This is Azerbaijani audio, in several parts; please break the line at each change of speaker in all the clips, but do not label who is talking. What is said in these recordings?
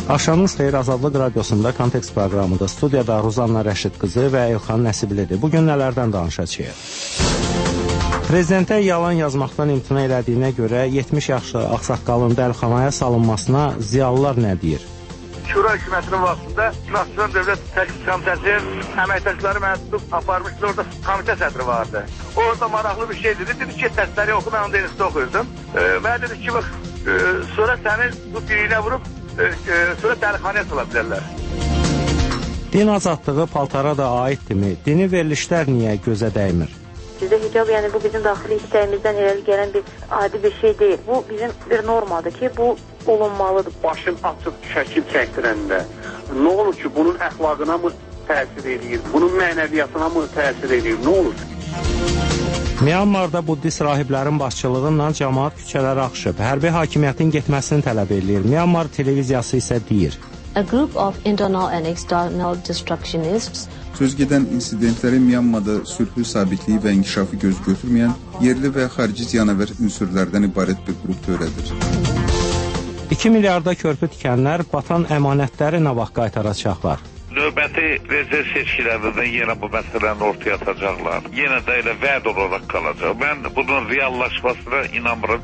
Axşamınız xeyir, Azadlıq Radiosunda Kontekst proqramıdır. Studiyada Ruzanna Rəşid qızı və Elxan Nəsiblidir. Bugün nələrdən danışacağıq? Prezidentə yalan yazmaqdan imtina elədiyinə görə 70 yaşlı ağsaqqalın dəlxanaya salınmasına ziyalılar nə deyir?
Şura hökumətinin vaxtında Naxçıvan Dövlət Təşkil Komitəsinin əməkdaşları məni tutub aparmışdı, orada komitə sədri vardı. Orada maraqlı bir şey dedi ki, dərsləri oxu, mən onda enistə oxuyordum. Mənə dedi ki, bax, sonra səni bu biriyinə vurub, sonra dəlixanaya sala bilərlər.
Din azadlığı paltara da aiddirmi? Dini verilişlər niyə gözə dəymir?
Bizdə hicab, yəni bu bizim daxili istəyimizdən irəli gələn bir adi bir şey deyil. Bu bizim bir normadır ki, bu olunmalıdır.
Başın açıq şəkil çəkdirəndə nə olur ki, bunun əxlaqına mı təsir edir, bunun mənəviyyatına mı təsir edir, nə olur?
Myanmarda buddist rahiblərin başçılığı ilə cəmaət küçələrə axışıb. Hərbi hakimiyyətin getməsini tələb edir. Myanmar televiziyası isə deyir.
A group of internal and external destructionists
Sözgedən insidentləri Myanmada sülhü, sabitliyi və inkişafı göz götürməyən yerli və xarici ziyanəvər ünsürlərdən ibarət bir qrup törədir.
2 milyarda körpü tikənlər batan əmanətləri nə vaxt qaytaracaqlar?
Növbəti rezerv seçkilərdə yenə bu məsələni ortaya atacaqlar. Yenə də elə vəd olaraq qalacaq. Mən bunun reallaşmasına inanmıram.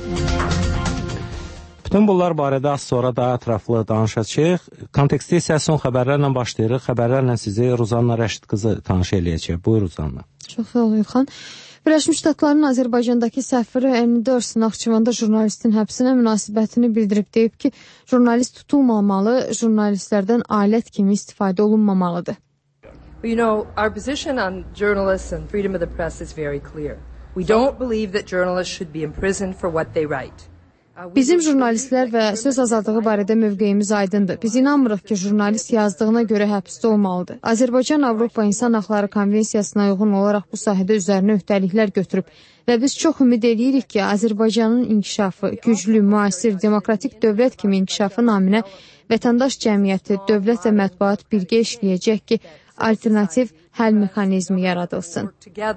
Bütün bunlar barədə az sonra daha ətraflı danışacağıq. Kontekstdə isə son xəbərlərlə başlayırıq. Xəbərlərlə sizi Ruzanna Rəşid qızı tanış eləyəcək. Buyur Ruzanna.
Çox sağ ol İlxan. Birləşmiş Ştatların Azərbaycandakı səfiri Annie Dors Naxçıvanda jurnalistin həbsinə münasibətini bildirib, deyib ki, jurnalist tutulmamalı, jurnalistlərdən alət kimi istifadə olunmamalıdır.
You know, our position on journalists and freedom of the press is very clear. We don't believe that journalists should be imprisoned for what they write.
Bizim jurnalistlər və söz azadlığı barədə mövqeyimiz aydındır. Biz inanmırıq ki, jurnalist yazdığına görə həbsdə olmalıdır. Azərbaycan Avropa İnsan Haqları Konvensiyasına uyğun olaraq bu sahədə üzərinə öhdəliklər götürüb və biz çox ümid edirik ki, Azərbaycanın inkişafı, güclü, müasir, demokratik dövlət kimi inkişafı naminə vətəndaş cəmiyyəti, dövlət və mətbuat birgə işləyəcək ki, alternativ həll mexanizmi yaradılsın.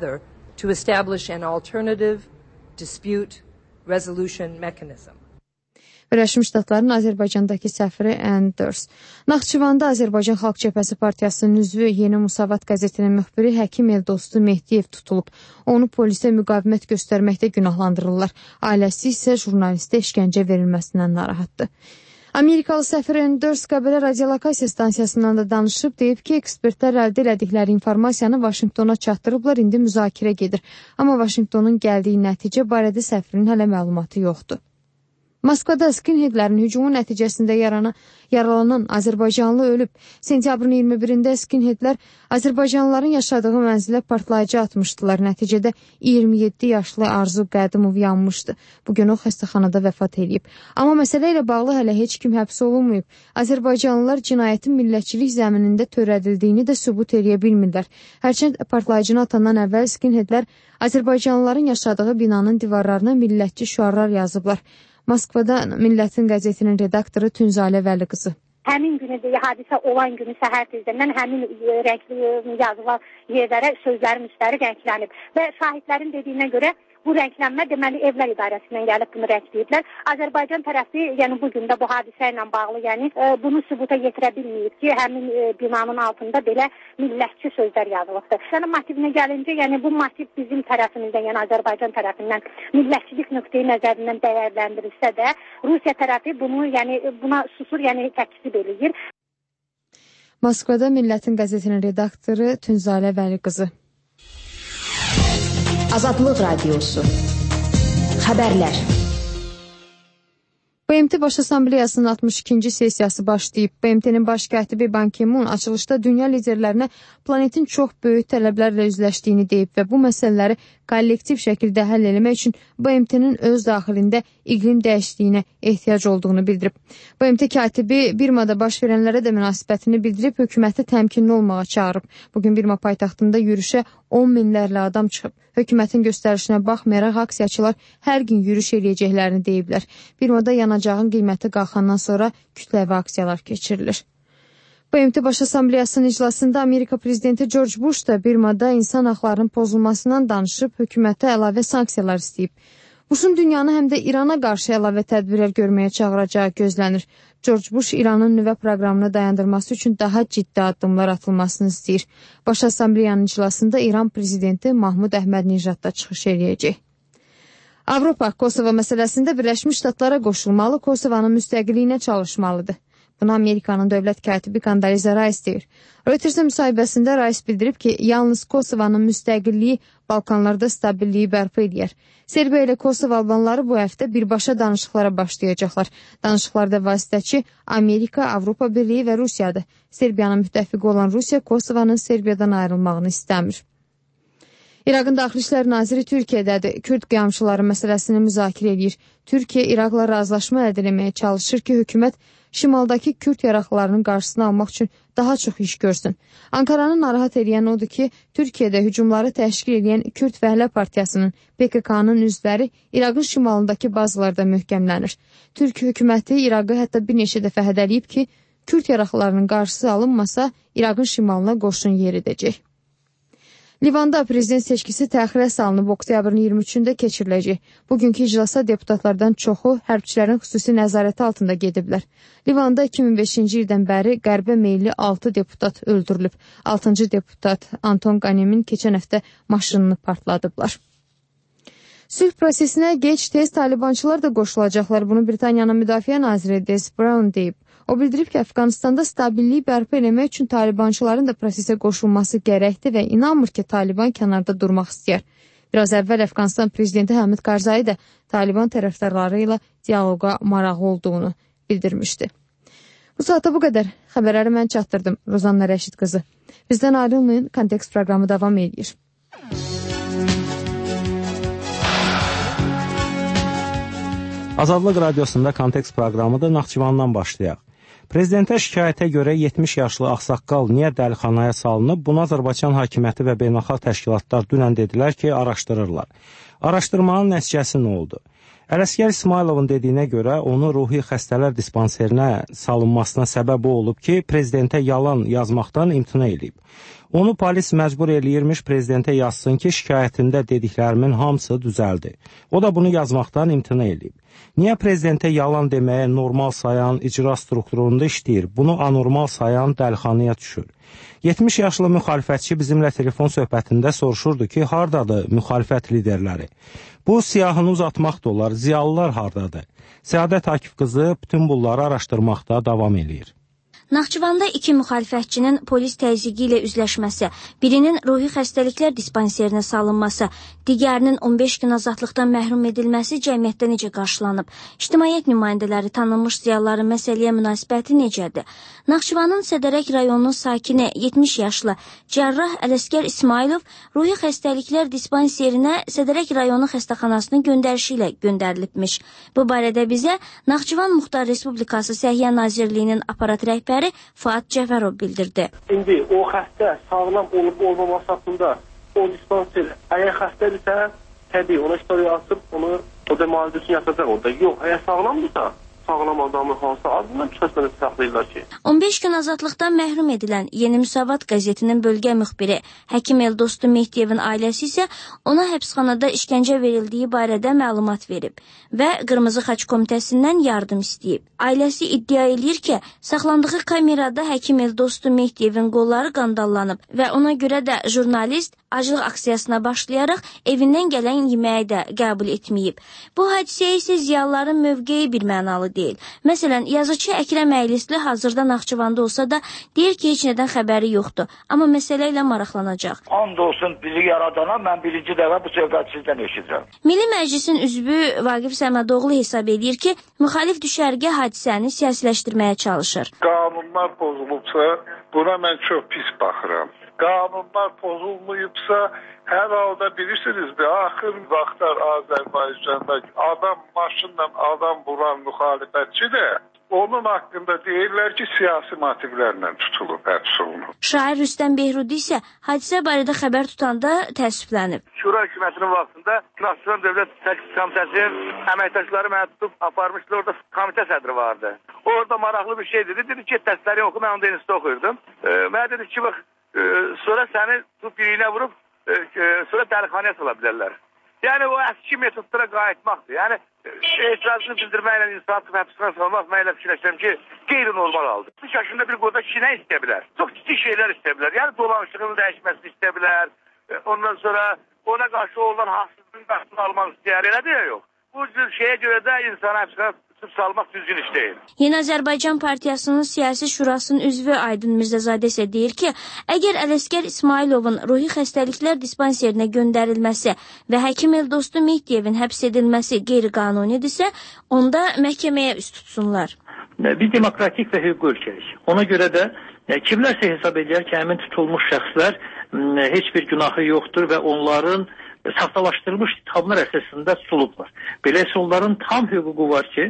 Resolution mechanism.
Birləşmiş Ştatların Azərbaycandakı səfiri Annie Dors. Naxçıvanda Azərbaycan Xalq Cəbhəsi Partiyasının üzvü Yeni Musavat qəzetinin müxbiri Həkim Eldostu Mehdiyev tutulub. Onu polisə müqavimət göstərməkdə günahlandırırlar. Ailəsi isə jurnalistə işgəncə verilməsindən narahatdır. Amerikalı səfir Annie Dors Qəbələ radiolokasiya stansiyasından da danışıb, deyib ki, ekspertlər əldə elədikləri informasiyanı Vaşinqtona çatdırıblar, indi müzakirə gedir. Amma Vaşinqtonun gəldiyi nəticə barədə səfirin hələ məlumatı yoxdur. Moskvada skinheadlərin hücumu nəticəsində yaralanan Azərbaycanlı ölüb. Sentyabrın 21-də skinheadlər Azərbaycanlıların yaşadığı mənzilə partlayıcı atmışdılar. Nəticədə 27 yaşlı Arzu Qədimov yanmışdı. Bugün o xəstəxanada vəfat edib. Amma məsələ ilə bağlı hələ heç kim həbs olunmayıb. Azərbaycanlılar cinayətin millətçilik zəminində törədildiyini də sübut edə bilmirlər. Hərçənd partlayıcını atandan əvvəl skinheadlər Azərbaycanlıların yaşadığı binanın divarlarına millətçi şüarlar yazıblar. Moskvada Millətin qəzetinin redaktoru Tünzalə Vəli qızı.
Həmin günü, hadisə olan günü səhər tezdən həmin rəngli yazılan yerlərə sözlərin üstləri rənglənib və şahidlərin dediyinə görə bu rənglənmə deməli Evlər İdarəsindən gəlib bunu rəngləyiblər. Azərbaycan tərəfi, yəni bu gün də bu hadisə ilə bağlı, yəni bunu sübuta yetirə bilməyib ki, həmin binanın altında belə millətçi sözlər yazılıbdır. Sənin motivinə gəlincə, yəni bu motiv bizim tərəfimizdən, yəni Azərbaycan tərəfindən millətçilik nöqteyi nəzərindən dəyərləndirilsə də, Rusiya tərəfi bunu, yəni buna susur, yəni təkzib eləyir.
Moskvada Millətin qəzetinin redaktoru Tünzalə Vəli qızı.
Azadlıq Radiosu. Xəbərlər.
BMT Baş Assambleyasının 62-ci sessiyası başlayıb. BMT-nin baş katibi Ban Ki-moon açılışda dünya liderlərinə planetin çox böyük tələblərlə üzləşdiyini deyib və bu məsələləri kollektiv şəkildə həll etmək üçün BMT-nin öz daxilində iqlim dəyişikliyinə ehtiyac olduğunu bildirib. BMT katibi Birmada baş verənlərə də münasibətini bildirib, hökuməti təmkinli olmağa çağırıb. Bugün Birma paytaxtında yürüşə 10 minlərlə adam çıxıb. Hökumətin göstərişinə baxmayaraq aksiyaçılar hər gün yürüş eləyəcəklərini deyiblər. Birmada yanacağın qiyməti qalxandan sonra kütləvi aksiyalar keçirilir. BMT Baş Assambleyasının iclasında Amerika prezidenti George Bush da Birmada insan haqlarının pozulmasından danışıb, hökumətə əlavə sanksiyalar istəyib. Bushun dünyanı həm də İrana qarşı əlavə tədbirlər görməyə çağıracağı gözlənir. George Bush İranın nüvə proqramını dayandırması üçün daha ciddi addımlar atılmasını istəyir. Baş Assambleyanın iclasında İran prezidenti Mahmud Əhmədinejad da çıxış eləyəcək. Avropa Kosovo məsələsində Birləşmiş Ştatlara qoşulmalı, Kosovanın müstəqilliyinə çalışmalıdır. Bunu Amerikanın dövlət katibi Condoleezza Rice deyir. Reuters'ın müsahibəsində Rice bildirib ki, yalnız Kosovanın müstəqilliyi Balkanlarda stabilliyi bərpa edir. Serbiya ilə Kosovo albanları bu həftə birbaşa danışıqlara başlayacaqlar. Danışıqlarda vasitəçi Amerika, Avropa Birliyi və Rusiyadır. Serbiyanın müttəfiqi olan Rusiya Kosovanın Serbiyadan ayrılmağını istəmir. İraqın Daxili İşlər Naziri Türkiyədədir. Kürd qiyamçıları məsələsini müzakirə edir. Türkiyə İraqla razılaşma əldə etməyə çalışır ki, hökumət şimaldakı Kürd yaraqlarının qarşısını almaq üçün daha çox iş görsün. Ankaranı narahat edən odur ki, Türkiyədə hücumları təşkil edən Kürd Fəhlə Partiyasının, PKK-nın üzvləri İraqın şimalındakı bazalarda möhkəmlənir. Türk hökuməti İraqı hətta bir neçə dəfə hədələyib ki, Kürd yaraqlarının qarşısı alınmasa, İraqın şimalına qoşun yeridəcək. Livanda prezident seçkisi təxirə salınıb, oktyabrın 23-də keçiriləcək. Bugünkü iclasa deputatlardan çoxu hərbçilərin xüsusi nəzarəti altında gediblər. Livanda 2005-ci ildən bəri qərbə meyilli 6 deputat öldürülüb. 6-cı deputat Anton Qanemin keçən həftə maşınını partladıblar. Sülh prosesinə gec-tez talibançılar da qoşulacaqlar. Bunu Britaniyanın müdafiə naziri Des Brown deyib. O bildirib ki, Əfqanistanda stabilliyi bərpa eləmək üçün talibançıların da prosesə qoşulması gərəkdir və inanmır ki, Taliban kənarda durmaq istəyər. Biraz əvvəl Əfqanistan prezidenti Hamid Karzai da Taliban tərəfdarları ilə dialoqa maraqlı olduğunu bildirmişdi. Bu saata bu qədər. Xəbərləri mən çatdırdım. Rozanna Rəşid qızı. Bizdən ayrılmayın, Kontekst proqramı davam edir.
Azadlıq Radiosunda Kontekst proqramıdır. Naxçıvandan başlayaq. Prezidentə şikayətə görə 70 yaşlı ağsaqqal niyə dəlixanaya salınıb? Bunu Azərbaycan hakimiyyəti və beynəlxalq təşkilatlar dünən dedilər ki, araşdırırlar. Araşdırmanın nəticəsi nə oldu? Ələsgər İsmayılovun dediyinə görə onu ruhi xəstələr dispanserinə salınmasına səbəb olub ki, prezidentə yalan yazmaqdan imtina edib. Onu polis məcbur eləyirmiş prezidentə yazsın ki, şikayətində dediklərimin hamısı düzəldi. O da bunu yazmaqdan imtina edib. Niyə prezidentə yalan deməyə normal sayan icra strukturunda işləyir? Bunu anormal sayan dəlixanaya düşür. 70 yaşlı müxalifətçi bizimlə telefon söhbətində soruşurdu ki, hardadır müxalifət liderləri? Bu siyahını uzatmaq da olar, ziyalılar hardadır? Səadət Akif qızı bütün bunları araşdırmaqda davam edir.
Naxçıvanda iki müxalifətçinin polis təzyiqi ilə üzləşməsi, birinin ruhi xəstəliklər dispanserinə salınması, digərinin 15 gün azadlıqdan məhrum edilməsi cəmiyyətdə necə qarşılanıb? İctimaiyyət nümayəndələri, tanınmış ziyalıların məsələyə münasibəti necədir? Naxçıvanın Sədərək rayonunun sakini 70 yaşlı cərrah Ələsgər İsmayılov ruhi xəstəliklər dispanserinə Sədərək rayonu xəstəxanasının göndərişi ilə göndərilibmiş. Bu barədə bizə Naxçıvan Muxtar Respublikası Səhiyyə Nazirliyinin aparat rəhbəri Fuad Cəfərov bildirdi.
İndi o xəstə sağlam olub-olmaması haqqında o dispanser əgər xəstədirsə, təbii ona istoriya açıb onu o da müalicə üçün yatacaq orada. Yox, əgər sağlamdırsa, sağlam adamın hansı adından çıxasını saxlayırlar ki.
15 gün azadlıqdan məhrum edilən Yeni Müsavat qəzetinin bölgə müxbiri Həkim Eldostu Mehdiyevin ailəsi isə ona həbsxanada işgəncə verildiyi barədə məlumat verib və Qırmızı Xaç Komitəsindən yardım istəyib. Ailəsi iddia edir ki, saxlandığı kamerada Həkim Eldostu Mehdiyevin qolları qandallanıb və ona görə də jurnalist aclıq aksiyasına başlayaraq evindən gələn yeməyi də qəbul etməyib. Bu hadisəyə isə ziyalıların mövqeyi bir mənalı deyil. Məsələn, yazıcı Əkrəm Əylisli hazırda Naxçıvanda olsa da deyir ki, heç nədən xəbəri yoxdur. Amma məsələ ilə maraqlanacaq.
And olsun bizi yaradana, mən birinci dəfə bu söhbət sizdən eşidirəm.
Milli Məclisin üzvü Vaqif Səmədoğlu hesab edir ki, müxalif düşərgə hadisəni siyasiləşdirməyə çalışır.
Qanunlar pozulubsa, buna mən çox pis baxıram. Qanunlar pozulmayıbsa, hər halda bilirsinizdir, axır vaxtlar Azərbaycanda adam maşınla adam vuran müxalifətçi də onun haqqında deyirlər ki, siyasi motivlərlə tutulub, həbs olunub.
Şair Rüstəm Behrudi isə hadisə barədə xəbər tutanda təəssüflənib.
Şura hökumətinin vaxtında Naxçıvan Dövlət Təşkil Komitəsinin əməkdaşları məni tutub aparmışlar, orada komitə sədri vardı. Orada maraqlı bir şey dedi ki, dərsləri oxu, mən onda institutda oxuyurdum. Mənə dedi ki, bax, sonra səni tutub biriyinə vurub, sonra dəlixanaya sala bilərlər. Yəni o əski metodlara qayıtmaqdır. Yəni etirazını bildirməklə insan həbsdən salmaq mən elə fikirləşirəm ki, qeyri-normal haldır. 60 yaşında bir qoda kişi nə istəyə bilər? Çox ciddi şeylər istəyə bilər. Yəni dolanışlığını dəyişməsini istəyə bilər. Ondan sonra ona qarşı olan haqsızlığın qarşısını almaq istəyər. Elə deyə yox. Bu cür şeyə görə də insan həbsdən salmaq düzgün iş deyil.
Yeni Azərbaycan Partiyasının Siyasi Şurasının üzvü Aydın Mirzəzadə isə deyir ki, əgər Ələsgər İsmailovun ruhi xəstəliklər dispanserinə göndərilməsi və həkim Eldostu Mehdiyevin həbs edilməsi qeyri-qanunidirsə, onda məhkəməyə üst tutsunlar.
Biz demokratik və hüquqi ölkəyik. Ona görə də kimlərsə hesab edir ki, həmin tutulmuş şəxslər heç bir günahı yoxdur və onların saxtalaşdırılmış ithamlar əsasında tutulublar. Beləsə onların tam hüququ var ki,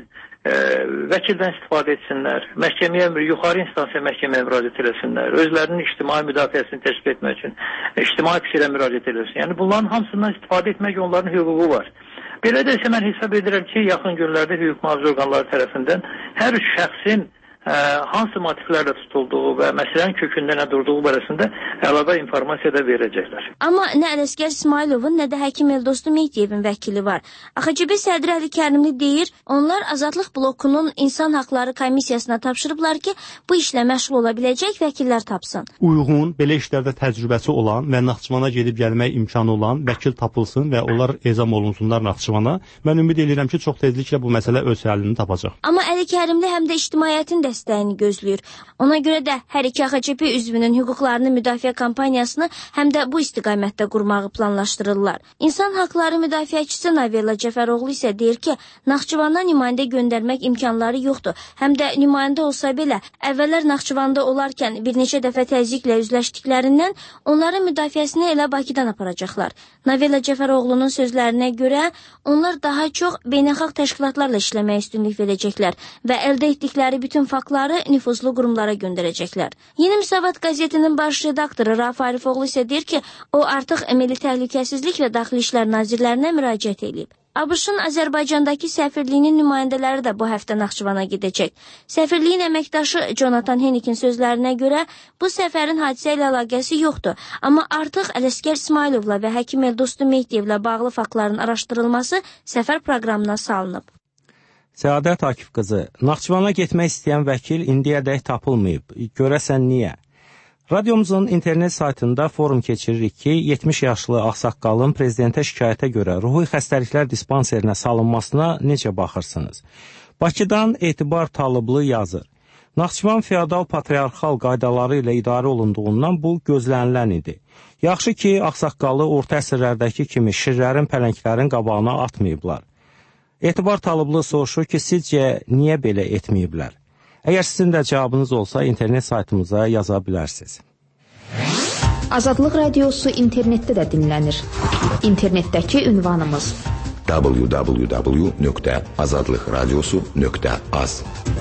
vəkildən istifadə etsinlər, məhkəməyə, yuxarı instansiya məhkəməyə müraciət eləsinlər, özlərinin ictimai müdafiəsini təşkil etmək üçün ictimai pisilə müraciət eləsin. Yəni bunların hamısından istifadə etmək onların hüququ var. Belə də isə mən hesab edirəm ki, yaxın günlərdə hüquq mühafizə orqanları tərəfindən hər üç şəxsin hansı motivlərlə tutulduğu və məsələnin kökündə nə durduğu barəsində əlavə informasiya da verəcəklər.
Amma nə Ələsgər İsmailovun, nə də həkim Eldostu Mehdiyevin vəkili var. AXCB sədri Əli Kərimli deyir, onlar Azadlıq blokunun İnsan Haqları Komissiyasına tapşırıblar ki, bu işlə məşğul ola biləcək vəkillər tapsın.
Uyğun, belə işlərdə təcrübəsi olan və Naxçıvana gedib gəlmək imkanı olan vəkil tapılsın və onlar ezam olunsunlar Naxçıvana. Mən ümid edirəm ki, çox tezliklə bu məsələ öz həllini tapacaq.
Amma Əli Kərimli həm də ictimaiyyətin dəstəyini gözləyir. Ona görə də hər iki AXCB üzvünün hüquqlarını müdafiə kampaniyasını həm də bu istiqamətdə qurmağı planlaşdırırlar. İnsan haqları müdafiəçisi Navella Cəfəroğlu isə deyir ki, Naxçıvana nümayəndə göndərmək imkanları yoxdur. Həm də nümayəndə olsa belə, əvvəllər Naxçıvanda olarkən bir neçə dəfə təzyiqlə üzləşdiklərindən onların müdafiəsini elə Bakıdan aparacaqlar. Navella Cəfəroğlunun sözlərinə görə onlar daha çox beynəlxalq təşkilatlarla işləməyə üstünlük verəcəklər və əldə etdikləri bütün faktları nüfuzlu qurumlara göndərəcəklər. Yeni Müsavat qəzetinin baş redaktoru Rauf Arifoğlu isə deyir ki, o artıq Milli Təhlükəsizlik və Daxili İşlər Nazirlərinə müraciət edib. ABŞ-ın Azərbaycandakı səfirliyinin nümayəndələri də bu həftə Naxçıvana gedəcək. Səfirliyin əməkdaşı Jonathan Hennikin sözlərinə görə bu səfərin hadisə ilə əlaqəsi yoxdur. Amma artıq Ələsgər İsmailovla və həkim Eldostu Mehdiyevlə bağlı faktların araşdırılması səfər proqramına salınıb.
Səadət Akif qızı, Naxçıvana getmək istəyən vəkil indiyədək tapılmayıb. Görəsən niyə? Radiomuzun internet saytında forum keçiririk ki, 70 yaşlı ağsaqqalın prezidentə şikayətə görə ruhi xəstəliklər dispanserinə salınmasına necə baxırsınız? Bakıdan Etibar Talıblı yazır. Naxçıvan feodal patriarxal qaydaları ilə idarə olunduğundan bu gözlənilən idi. Yaxşı ki, ağsaqqalı orta əsrlərdəki kimi şirlərin, pələnglərin qabağına atmayıblar. Etibar Talıblı soruşur ki, sizcə niyə belə etməyiblər? Əgər sizin də cavabınız olsa, internet saytımıza yaza bilərsiniz.
Azadlıq Radiosu internetdə də dinlənir. İnternetdəki ünvanımız www.azadlıqradiosu.az.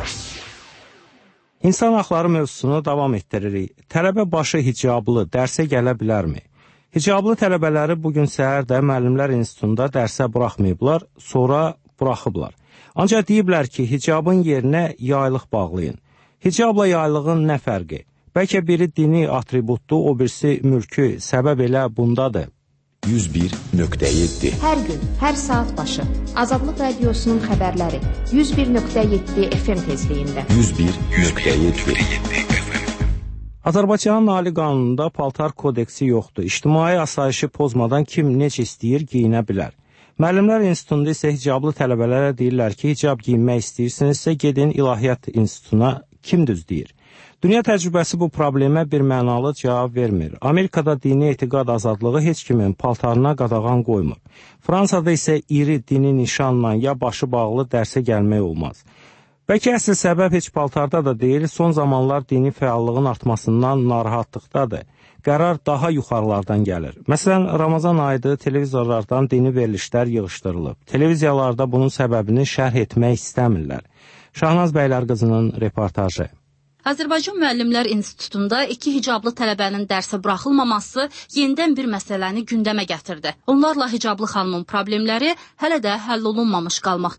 İnsan haqları mövzusunu davam etdiririk. Tələbə başı hicablı dərsə gələ bilərmi? Hicablı tələbələri bugün səhər də Müəllimlər İnstitutunda dərsə buraxmayıblar, sonra buraxıblar. Ancaq deyiblər ki, hicabın yerinə yaylıq bağlayın. Hicabla yaylığın nə fərqi? Bəlkə biri dini atributdur, o birisi mülkü, səbəb elə bundadır.
101.7 Hər gün, hər saat başı Azadlıq Radiosunun xəbərləri 101.7 FM tezliyində 101.7
Azərbaycanın Ali qanununda paltar kodeksi yoxdur. İctimai asayişi pozmadan kim necə istəyir giyinə bilər. Müəllimlər İnstitutunda isə hicablı tələbələrə deyirlər ki, hicab giyinmək istəyirsinizsə gedin İlahiyyat İnstitutuna, kim düz deyir? Dünya təcrübəsi bu problemə bir mənalı cavab vermir. Amerikada dini etiqad azadlığı heç kimin paltarına qadağan qoymur. Fransada isə iri dini nişanla ya başı bağlı dərsə gəlmək olmaz. Bəlkə əsl səbəb heç paltarda da deyil, son zamanlar dini fəallığın artmasından narahatlıqdadır. Qərar daha yuxarılardan gəlir. Məsələn, Ramazan ayıdır, televizorlardan dini verilişlər yığışdırılıb. Televiziyalarda bunun səbəbini şərh etmək istəmirlər. Şahnaz Bəylər qızının reportajı.
Azərbaycan Müəllimlər İnstitutunda 2 hicablı tələbənin dərsə buraxılmaması yenidən bir məsələni gündəmə gətirdi. Onlarla hicablı xanımın problemləri hələ də həll olunmamış qalmaqdadır.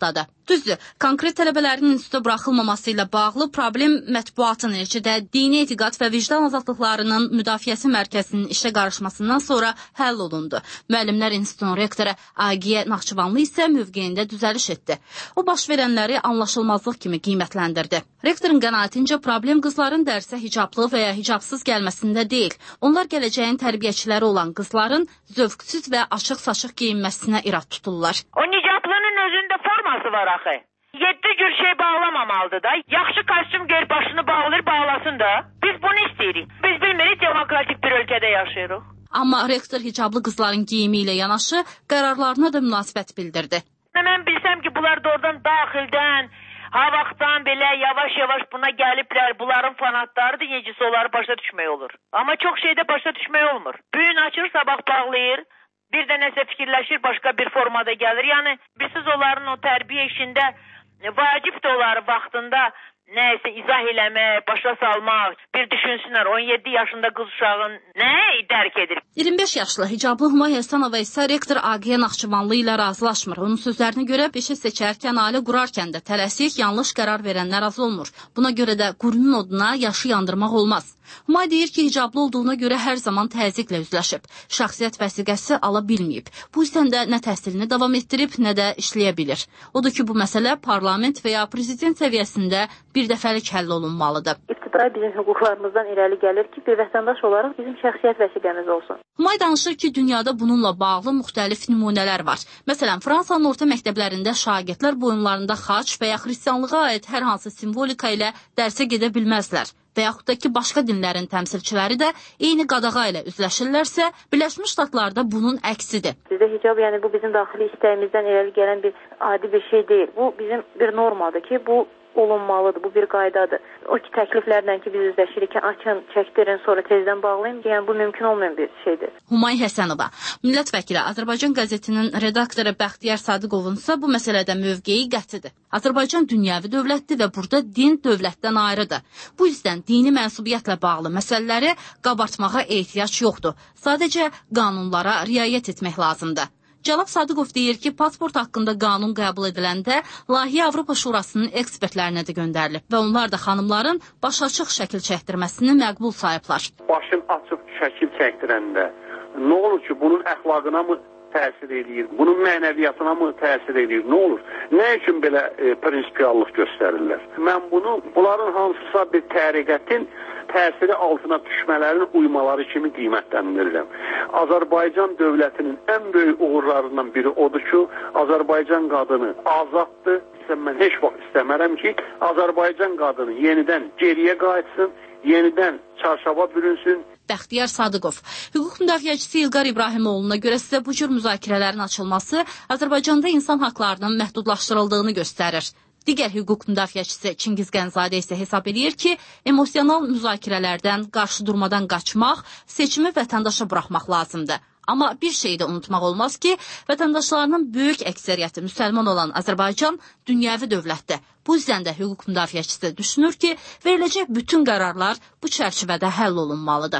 Düzdür, konkret tələbələrin instituta buraxılmaması ilə bağlı problem mətbuatın elçidə dini etiqad və vicdan azadlıqlarının müdafiəsi mərkəzinin işə qarışmasından sonra həll olundu. Müəllimlər institutunun rektoru Agiyə Naxçıvanlı isə mövqeyində düzəliş etdi. O, baş verənləri anlaşılmazlıq kimi qiymətləndirdi. Rektorun qənaətincə problem qızların dərsə hicablı və ya hicabsız gəlməsində deyil. Onlar gələcəyin tərbiyəçiləri olan qızların zövqsüz və açıq-saçıq geyinməsinə irad tuturlar.
O nicablının özündə forması var axı. 7 cür şey bağlamamalıdır da. Yaxşı kostyum geyir, başını bağlayır, bağlasın da. Biz bunu istəyirik. Biz bilmirik, demokratik bir ölkədə yaşayırıq.
Amma rektor hicablı qızların geyimi ilə yanaşı qərarlarına da münasibət bildirdi.
Mən bilsəm ki, bunlar da oradan daxildən, havaqdan belə yavaş-yavaş buna gəliblər. Bunların fanatlarıdır, necəsə onları başa düşmək olur. Amma çox şeydə başa düşmək olmur. Büyün açır, sabah bağlayır. Bir də nəsə fikirləşir, başqa bir formada gəlir. Yəni, siz onların o tərbiyə işində vacib də onları vaxtında nəyəsə izah eləmək, başa salmaq, bir düşünsünlər 17 yaşında qız uşağın nə dərk edir.
25 yaşlı hicablı Humay Həsənova isə rektor Agiyə Naxçıvanlı ilə razılaşmır. Onun sözlərinə görə peşə seçərkən, ailə qurarkən də tələsik yanlış qərar verənlər az olmur. Buna görə də qurunun oduna yaşı yandırmaq olmaz. Humay deyir ki, hicablı olduğuna görə hər zaman təzyiqlə üzləşib. Şəxsiyyət vəsiqəsi ala bilməyib. Bu yüzden də nə təhsilini davam etdirib, nə də işləyə bilir. Odur ki, bu məsələ parlament və ya prezident səviyyəsində bir dəfəlik həll olunmalıdır.
İbtidai bizim hüquqlarımızdan irəli gəlir ki, bir vətəndaş olaraq bizim şəxsiyyət vəsiqəmiz olsun.
Humay danışır ki, dünyada bununla bağlı müxtəlif nümunələr var. Məsələn, Fransanın orta məktəblərində şagirdlər boyunlarında xaç və ya xristianlığa aid hər hansı simvolika ilə dərsə gedə bilməzlər. Və yaxud da ki, başqa dinlərin təmsilçiləri də eyni qadağa ilə üzləşirlərsə, Birləşmiş Ştatlarda bunun əksidir.
Bizdə hicab, yəni bu bizim daxili istəyimizdən irəli gələn bir adi bir şey deyil. Bu bizim bir normadır ki, bu olunmalıdır, bu bir qaydadır. O ki, təkliflərlə ki, biz üzləşirik ki, açın, çəkdirin, sonra tezdən bağlayın, yəni bu mümkün olmayan bir şeydir.
Humay Həsənova, millət vəkili Azərbaycan qəzetinin redaktoru Bəxtiyar Sadıqovun isə bu məsələdə mövqeyi qətidir. Azərbaycan dünyəvi dövlətdir və burada din dövlətdən ayrıdır. Bu yüzden dini mənsubiyyətlə bağlı məsələləri qabartmağa ehtiyac yoxdur. Sadəcə qanunlara riayət etmək lazımdır. Cəlab Sadıqov deyir ki, pasport haqqında qanun qəbul ediləndə layihə Avropa Şurasının ekspertlərinə də göndərilib və onlar da xanımların baş açıq şəkil çəkdirməsini məqbul sayıblar.
Başın açıq şəkil çəkdirəndə nə olur ki, bunun əxlaqına mı təsir edir, bunun mənəviyyatına mı təsir edir, nə olur? Nə üçün belə prinsipiallıq göstərirlər? Mən bunların hansısa bir təriqətin təsiri altına düşmələrin uymaları kimi qiymətləndirirəm. Azərbaycan dövlətinin ən böyük uğurlarından biri odur ki, Azərbaycan qadını azaddır. Mən heç vaxt istəmərəm ki, Azərbaycan qadını yenidən geriyə qayıtsın, yenidən çarşaba bürünsün.
Bəxtiyar Sadıqov, hüquq müdafiəçisi İlqar İbrahimoğlu'na görə isə bu cür müzakirələrin açılması Azərbaycanda insan haqlarının məhdudlaşdırıldığını göstərir. Digər hüquq müdafiəçisi Çingiz Gənzadə isə hesab edir ki, emosional müzakirələrdən, qarşı durmadan qaçmaq, seçimi vətəndaşa buraxmaq lazımdır. Amma bir şeyi də unutmaq olmaz ki, vətəndaşlarının böyük əksəriyyəti müsəlman olan Azərbaycan dünyəvi dövlətdir. Bu yüzden də hüquq müdafiəçisi düşünür ki, veriləcək bütün qərarlar bu çərçivədə həll olunmalıdır.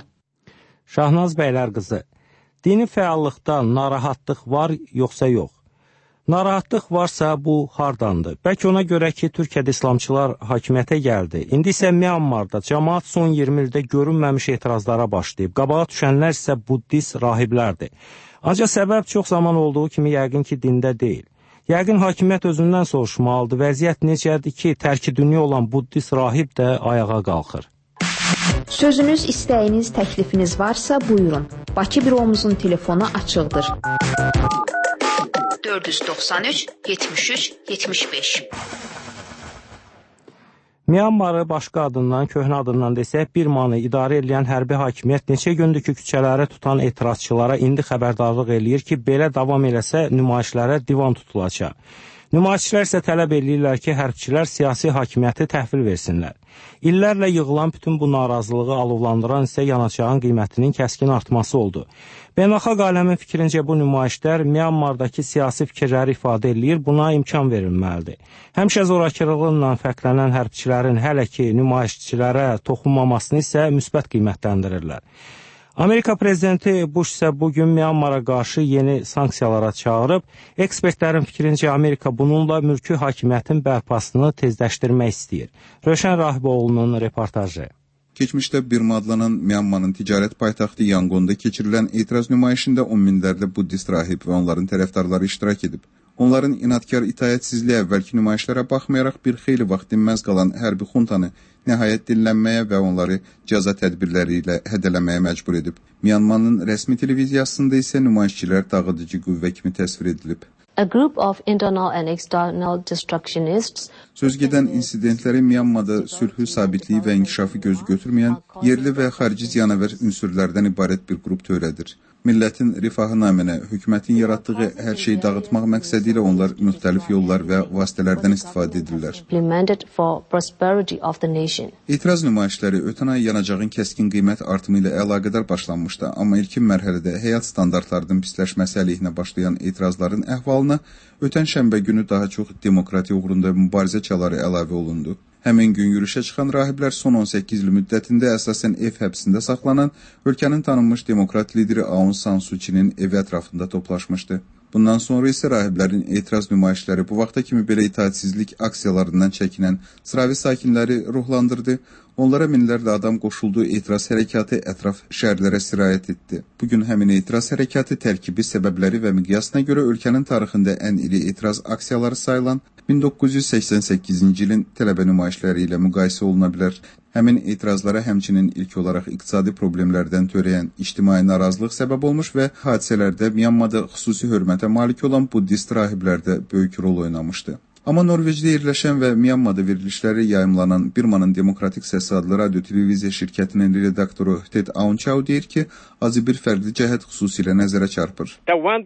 Şahnaz Bəylər qızı, dini fəallıqda narahatlıq var, yoxsa yox? Narahatlıq varsa bu hardandır? Bəlkə ona görə ki, Türkiyədə İslamçılar hakimiyyətə gəldi. İndi isə Myanmarda cəmaat son 20 ildə görünməmiş etirazlara başlayıb. Qabağa düşənlər isə buddist rahiblərdir. Ancaq səbəb çox zaman olduğu kimi yəqin ki, dində deyil. Yəqin hakimiyyət özündən soruşmalıdır. Vəziyyət necədir ki, tərki dünya olan buddist rahib də ayağa qalxır.
Sözünüz, istəyiniz, təklifiniz varsa buyurun. Bakı büromuzun telefonu açıqdır. 493 73 75.
Myanmarı başqa adından, köhnə adından desək, Birmanı idarə edən hərbi hakimiyyət neçə gündür ki, küçələri tutan etirazçılara indi xəbərdarlıq eləyir ki, belə davam eləsə nümayişlərə divan tutulacaq. Nümayişçilər isə tələb edirlər ki, hərbçilər siyasi hakimiyyəti təhvil versinlər. İllərlə yığılan bütün bu narazılığı alovlandıran isə yanacağın qiymətinin kəskin artması oldu. Beynəlxalq aləmin fikrincə bu nümayişlər Myanmardakı siyasi fikirləri ifadə edir, buna imkan verilməlidir. Həmişə zorakılığıyla fərqlənən hərbçilərin hələ ki nümayişçilərə toxunmamasını isə müsbət qiymətləndirirlər. Amerika prezidenti Bush isə bugün Myanmara qarşı yeni sanksiyalara çağırıb. Ekspertlərin fikrincə Amerika bununla mülki hakimiyyətin bərpasını tezləşdirmək istəyir. Röşən Rahiboğlu'nun reportajı.
Keçmişdə Birma adlanan Myanmarın ticarət paytaxtı Yangonda keçirilən etiraz nümayişində 10 minlərlə buddist rahib və onların tərəfdarları iştirak edib. Onların inadkar itaətsizliyə əvvəlki nümayişlərə baxmayaraq bir xeyli vaxt dinməz qalan hərbi xuntanı nəhayət dinlənməyə və onları cəza tədbirləri ilə hədələməyə məcbur edib. Myanmarın rəsmi televiziyasında isə nümayişçilər dağıdıcı qüvvə kimi təsvir edilib.
A group of internal and external destructionists
Sözgedən insidentləri Myanmada sülhü, sabitliyi və inkişafı göz götürməyən yerli və xarici ziyanəvər ünsürlərdən ibarət bir qrup törədir. Millətin rifahı naminə hökumətin yaratdığı hər şeyi dağıtmaq məqsədi ilə onlar müxtəlif yollar və vasitələrdən istifadə edirlər. Etiraz nümayişləri ötən ay yanacağın kəskin qiymət artımı ilə əlaqədar başlanmışdı, amma ilkin mərhələdə həyat standartlarının pisləşməsi əleyhinə başlayan etirazların əhvalına ötən şənbə günü daha çox demokratiya uğrunda mübarizə çaları əlavə olundu. Həmin gün yürüşə çıxan rahiblər son 18 il müddətində əsasən ev həbsində saxlanan ölkənin tanınmış demokrat lideri Aung San Suu Kyi'nin evi ətrafında toplaşmışdı. Bundan sonra isə rahiblərin etiraz nümayişləri bu vaxta kimi belə itaatsizlik aksiyalarından çəkinən sıravi sakinləri ruhlandırdı. Onlara minlərlə adam qoşulduğu etiraz hərəkatı ətraf şəhərlərə sirayət etdi. Bugün həmin etiraz hərəkatı tərkibi, səbəbləri və miqyasına görə ölkənin tarixində ən iri etiraz aksiyaları sayılan 1988-ci ilin tələbə nümayişləri ilə müqayisə oluna bilər. Həmin etirazlara həmçinin ilk olaraq iqtisadi problemlərdən törəyən ictimai narazılıq səbəb olmuş və hadisələrdə Myanmada xüsusi hörmətə malik olan buddist rahiblər də böyük rol oynamışdı. Amma Norveçdə yerləşən və Myanmada verilişləri yayımlanan Birmanın Demokratik Səsi adlı radio-televiziya şirkətinin redaktoru Ted Aung Chau deyir ki, azı bir fərqli cəhət xüsusilə nəzərə çarpır.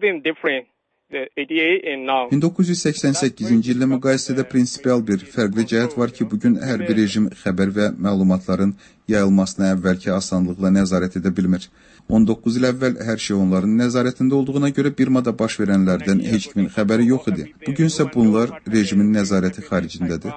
1988-ci illə müqayisədə prinsipial bir fərqli cəhət var ki, bugün hər bir rejim xəbər və məlumatların yayılmasına əvvəlki asanlıqla nəzarət edə bilmir. 19 il əvvəl hər şey onların nəzarətində olduğuna görə Birmada baş verənlərdən heç kimin xəbəri yox idi. Bugünsə bunlar rejimin nəzarəti xaricindədir.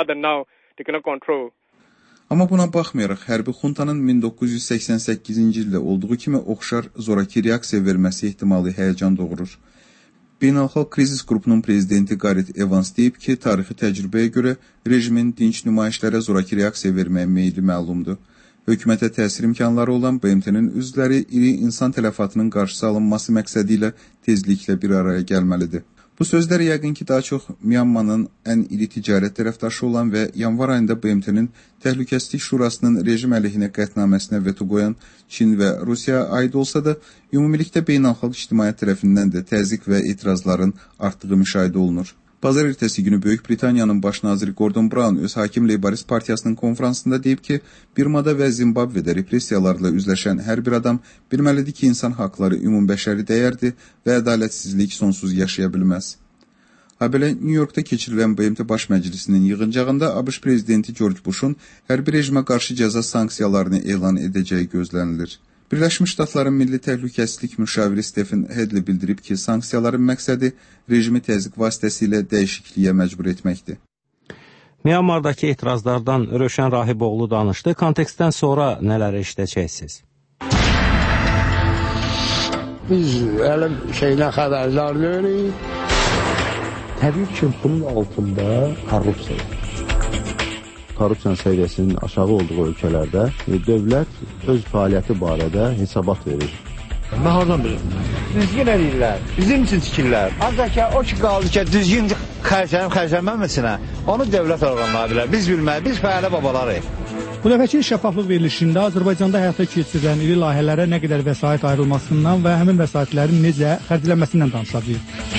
Amma buna baxmayaraq, hərbi xuntanın 1988-ci ildə olduğu kimi oxşar zoraki reaksiya verməsi ehtimalı həyəcan doğurur. Beynəlxalq Krizis qrupunun prezidenti Gareth Evans deyib ki, tarixi təcrübəyə görə rejimin dinç nümayişlərə zoraki reaksiya verməyə meyli məlumdur. Hökumətə təsir imkanları olan BMT-nin üzvləri iri insan tələfatının qarşısı alınması məqsədi ilə tezliklə bir araya gəlməlidir. Bu sözlər yəqin ki, daha çox Myanmarın ən iri ticarət tərəfdaşı olan və yanvar ayında BMT-nin Təhlükəsizlik Şurasının rejim əleyhinə qətnaməsinə veto qoyan Çin və Rusiya aid olsa da, ümumilikdə beynəlxalq ictimaiyyət tərəfindən də təzyiq və etirazların artdığı müşahidə olunur. Bazar ertəsi günü Böyük Britaniyanın baş naziri Gordon Brown öz Hakim Leyborist Partiyasının konfransında deyib ki, Birmada və Zimbabvedə repressiyalarla üzləşən hər bir adam bilməlidir ki, insan haqları ümumbəşəri dəyərdir və ədalətsizlik sonsuz yaşaya bilməz. Habelə New Yorkda keçirilən BMT Baş Məclisinin yığıncağında ABŞ prezidenti George Bush'un hərbi rejimə qarşı cəza sanksiyalarını elan edəcəyi gözlənilir. Birləşmiş Ştatların Milli Təhlükəsizlik müşaviri Stephen Hedley bildirib ki, sanksiyaların məqsədi rejimi təzyiq vasitəsilə dəyişikliyə məcbur etməkdir.
Myanmardakı etirazlardan Röşən Rahiboğlu danışdı. Kontekstdən sonra nələr eşidəcəksiniz?
Biz elə şeylə xəbərlər veririk. Təbii ki, bunun altında korrupsiya var. Korrupsiya səviyyəsinin aşağı olduğu ölkələrdə dövlət öz fəaliyyəti barədə hesabat verir. Mən hardan bilirəm? Düzgün edirlər, bizim üçün tikirlər. Ancaq ki, o ki qaldı ki, düzgün xərclənməməsinə, onu dövlət orqanları bilər. Biz bilmək, biz fəali babalarıq.
Bu dəfəki şəffaflıq verilişində Azərbaycanda həyata keçirilən iri layihələrə nə qədər vəsait ayrılmasından və həmin vəsaitlərin necə xərclənməsindən danışacağıq.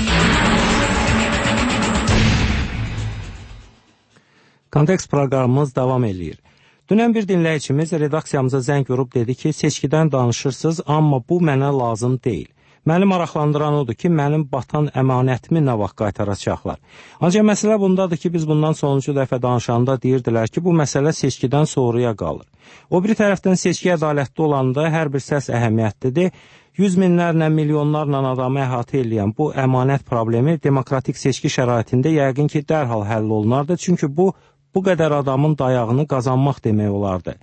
Kontekst proqramımız davam edir. Dünən bir dinləyicimiz redaksiyamıza zəng vurub dedi ki, seçkidən danışırsınız, amma bu mənə lazım deyil. Məni maraqlandıran odur ki, mənim batan əmanətimi nə vaxt qaytaracaqlar. Ancaq məsələ bundadır ki, biz bundan sonuncu dəfə danışanda deyirdilər ki, bu məsələ seçkidən sonraya qalır. O bir tərəfdən seçki ədalətli olanda hər bir səs əhəmiyyətlidir. 100 minlərlə, milyonlarla adamı əhatə edən bu əmanət problemi demokratik seçki şəraitində yəqin ki, dərhal həll olunardı. Çünki bu qədər adamın dayağını qazanmaq demək olardı.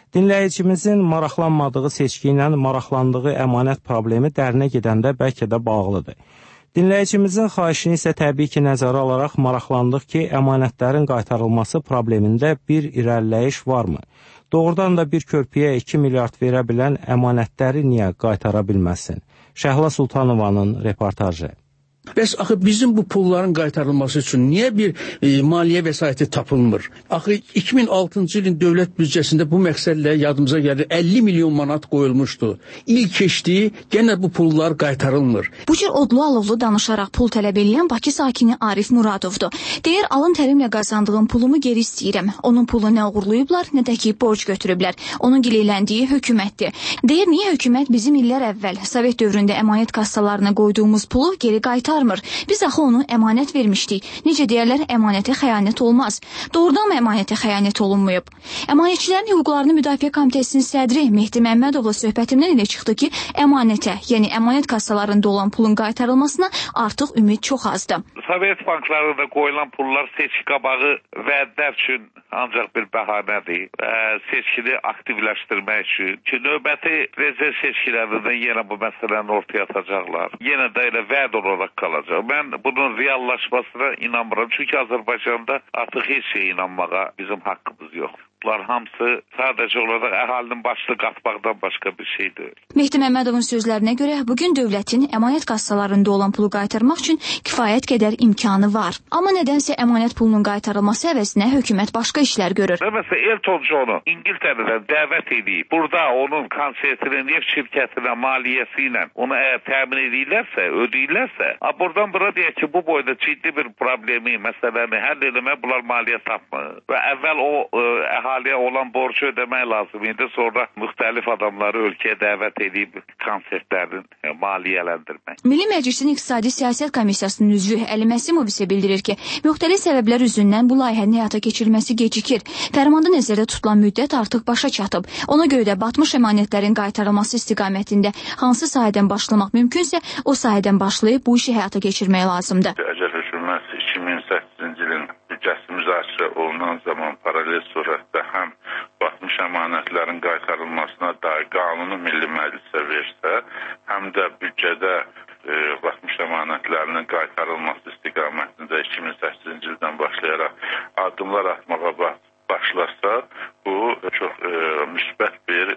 Dinləyicimizin maraqlanmadığı seçki ilə maraqlandığı əmanət problemi dərinə gedəndə bəlkə də bağlıdır. Dinləyicimizin xahişini isə təbii ki, nəzərə alaraq maraqlandıq ki, əmanətlərin qaytarılması problemində bir irəliləyiş varmı? Doğrudan da bir körpüyə 2 milyard verə bilən əmanətləri niyə qaytara bilməsin? Şəhla Sultanovanın reportajı.
Bəs axı bizim bu pulların qaytarılması üçün niyə bir maliyyə vəsaiti tapılmır? Axı 2006-cı ilin dövlət büdcəsində bu məqsədlə yadımıza gəlir 50 milyon manat qoyulmuşdu. İl keçdi, yenə bu pullar qaytarılmır.
Bu cür odlu alovlu danışaraq pul tələb edən Bakı sakini Arif Muradovdur. Deyir, alın tərimlə qazandığım pulumu geri istəyirəm. Onun pulu nə uğurlayıblar, nə də ki borc götürüblər. Onun gileyləndiyi hökumətdir. Deyir, niyə hökumət bizim illər əvvəl Sovet dövründə əmanət kassalarına qoyduğumuz pulu geri qaytarmır? Biz axı onu əmanət vermişdik. Necə deyərlər, əmanətə xəyanət olmaz. Doğrudan mı əmanətə xəyanət olunmayıb? Əmanətçilərin hüquqlarını müdafiə komitəsinin sədri Mehdi Məmmədovla söhbətimdən elə çıxdı ki, əmanətə, yəni əmanət kassalarında olan pulun qaytarılmasına artıq ümid çox azdır.
Sovet banklarında qoyulan pullar seçki qabağı vədlər üçün ancaq bir bəhanədir. Seçkini aktivləşdirmək üçün. Ki, növbəti prezident seçkilərində yenə bu məsələni ortaya atacaqlar. Yenə də elə vəd olaraq qalacaq. Mən bunun reallaşmasına inanmıram. Çünki Azərbaycanda artıq heç şeyə inanmağa bizim haqqımız yox. Bunlar hamısı sadəcə olaraq əhalinin başını qatmaqdan başqa bir şey deyil.
Mehdi Məmmədovun sözlərinə görə bugün dövlətin əmanət kassalarında olan pulu qaytarmaq üçün kifayət qədər imkanı var. Amma nədənsə əmanət pulunun qaytarılması əvəzinə hökumət başqa işlər görür.
Məsələn, Elton John'u İngiltərədən dəvət edib, burada onun konsertinin neft şirkətinə maliyyəsi ilə onu əgər təmin edirlərsə, ödəyirlərsə, buradan bura deyək ki, bu boyda ciddi bir problemi, məsələni həll eləmək bunlar maliyyə tapmır. Və əvvəl o əhaliyə olan borcu ödəmək lazım idi. Sonra müxtəlif adamları ölkəyə dəvət edib konsertlərin maliyyələndirmək.
Milli Məclisin İqtisadi Siyasət Komissiyasının üzvü Əli Məsimov isə bildirir ki, müxtəlif səbəblər üzündən bu layihənin həyata keçirilməsi gecikir. Fərmanda nəzərdə tutulan müddət artıq başa çatıb. Ona görə də batmış əmanətlərin qaytarılması istiqamətində hansı sahədən başlamaq mümkünsə, o sahədən başlayıb bu işi həyata keçirmək lazımdır.
Əgər hökumət 2008-ci ilin büdcəsi müzakirə olunan zaman paralel surətdə həm batmış əmanətlərin qaytarılmasına dair qanunu Milli Məclisə versə, həm də büdcədə batmış əmanətlərinin qaytarılması istiqamətində 2008-ci ildən başlayaraq addımlar atmağa başlasa, bu çox müsbət bir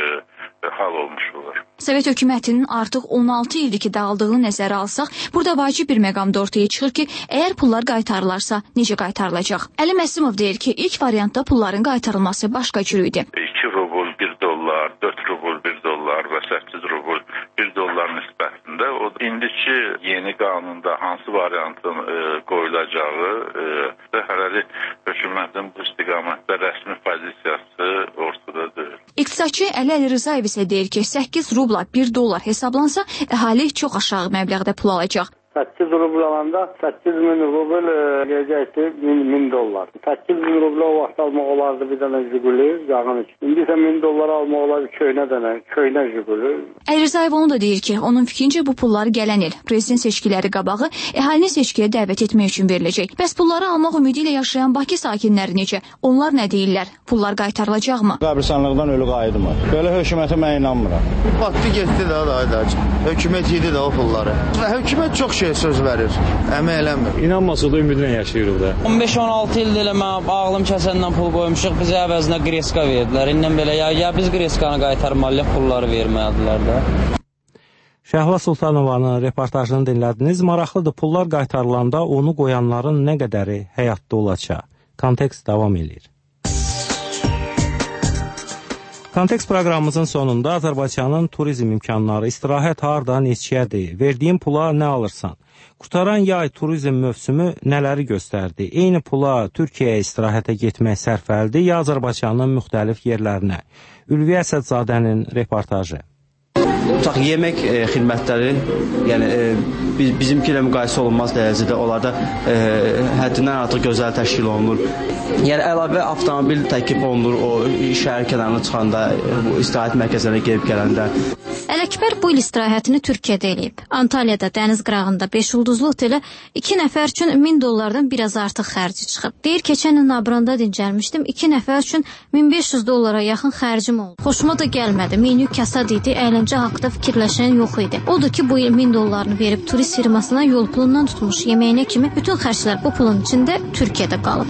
hal olmuş olur.
Sovet hökumətinin artıq 16 ildir ki, dağıldığını nəzərə alsaq, burada vacib bir məqamda ortaya çıxır ki, əgər pullar qaytarılarsa, necə qaytarılacaq? Əli Məsimov deyir ki, ilk variantda pulların qaytarılması başqa cür idi.
2 rubl 1 dollar, 4 rubl 1 dollar və 8 rubl 1 dollar nisbətində o indiki yeni qanunda hansı variantın qoyulacağı hələlik hökumətin bu istiqamətdə rəsmi pozisiyası ortada deyil.
İqtisadçı Əli Rızayev isə deyir ki, 8 rubla 1 dollar hesablansa, əhali çox aşağı məbləğdə pul alacaq.
8 rubl alanda 8.000 rubl gələcəkdi 1000 dollar. 8.000 rubl o vaxt almaq olardı bir dənə Jiguli, yağın üçün. İndi isə 1000 dollar almaq olardı köynə Jiguli.
Əli Rızayev onu da deyir ki, onun fikrincə bu pullar gələn il prezident seçkiləri qabağı əhalini seçkiyə dəvət etmək üçün veriləcək. Bəs pulları almaq ümidi ilə yaşayan Bakı sakinləri necə? Onlar nə deyirlər? Pullar qaytarılacaqmı?
Qəbristanlıqdan ölü qayıdmır. Belə hökumətə mən inanmıram. Batdı getdi də dayıdacıq. Hökumət yedi də o pulları. Hökumət çox şey söz verir, əmək eləmir.
İnanmasaq da ümidlə yaşayırıq da. 15-16 ildir elə mən ağlım kəsəndən pul qoymuşuq, bizə əvəzinə qreska verdilər. İndən belə ya biz qreskanı qaytarmalıyıq, pulları verməyədilər də.
Şəhla Sultanovanın reportajını dinlədiniz. Maraqlıdır, pullar qaytarılanda onu qoyanların nə qədəri həyatda olacaq? Kontekst davam edir. Kontekst proqramımızın sonunda Azərbaycanın turizm imkanları, istirahət harda, neçəyədir, verdiyin pula nə alırsan? Qurtaran yay turizm mövsümü nələri göstərdi? Eyni pula Türkiyəyə istirahətə getmək sərfəldi ya Azərbaycanın müxtəlif yerlərinə? Ülvi Əsədzadənin reportajı.
Tutaq yemək xidmətləri, yəni bizimkilə müqayisə olunmaz dərəcədə onlarda həddindən artıq gözəl təşkil olunur. Yəni əlavə avtomobil təklif olunur o şəhər kənarına çıxanda, istirahət mərkəzlərinə gedib gələndə.
Ələkbər bu il istirahətini Türkiyədə eləyib. Antalyada dəniz qırağında 5 ulduzlu otelə 2 nəfər üçün $1000 biraz artıq xərci çıxıb. Deyir, keçən il Nabranda dincəlmişdim, 2 nəfər üçün $1500 yaxın xərcim oldu. Xoşuma da gəlmədi. Menyu kasad idi, əyləncə haqqında fikirləşən yox idi. Odur ki, bu il $1000 verib turist firmasına yol pulundan tutmuş yeməyinə kimi bütün xərclər bu pulun içində Türkiyədə qalıb.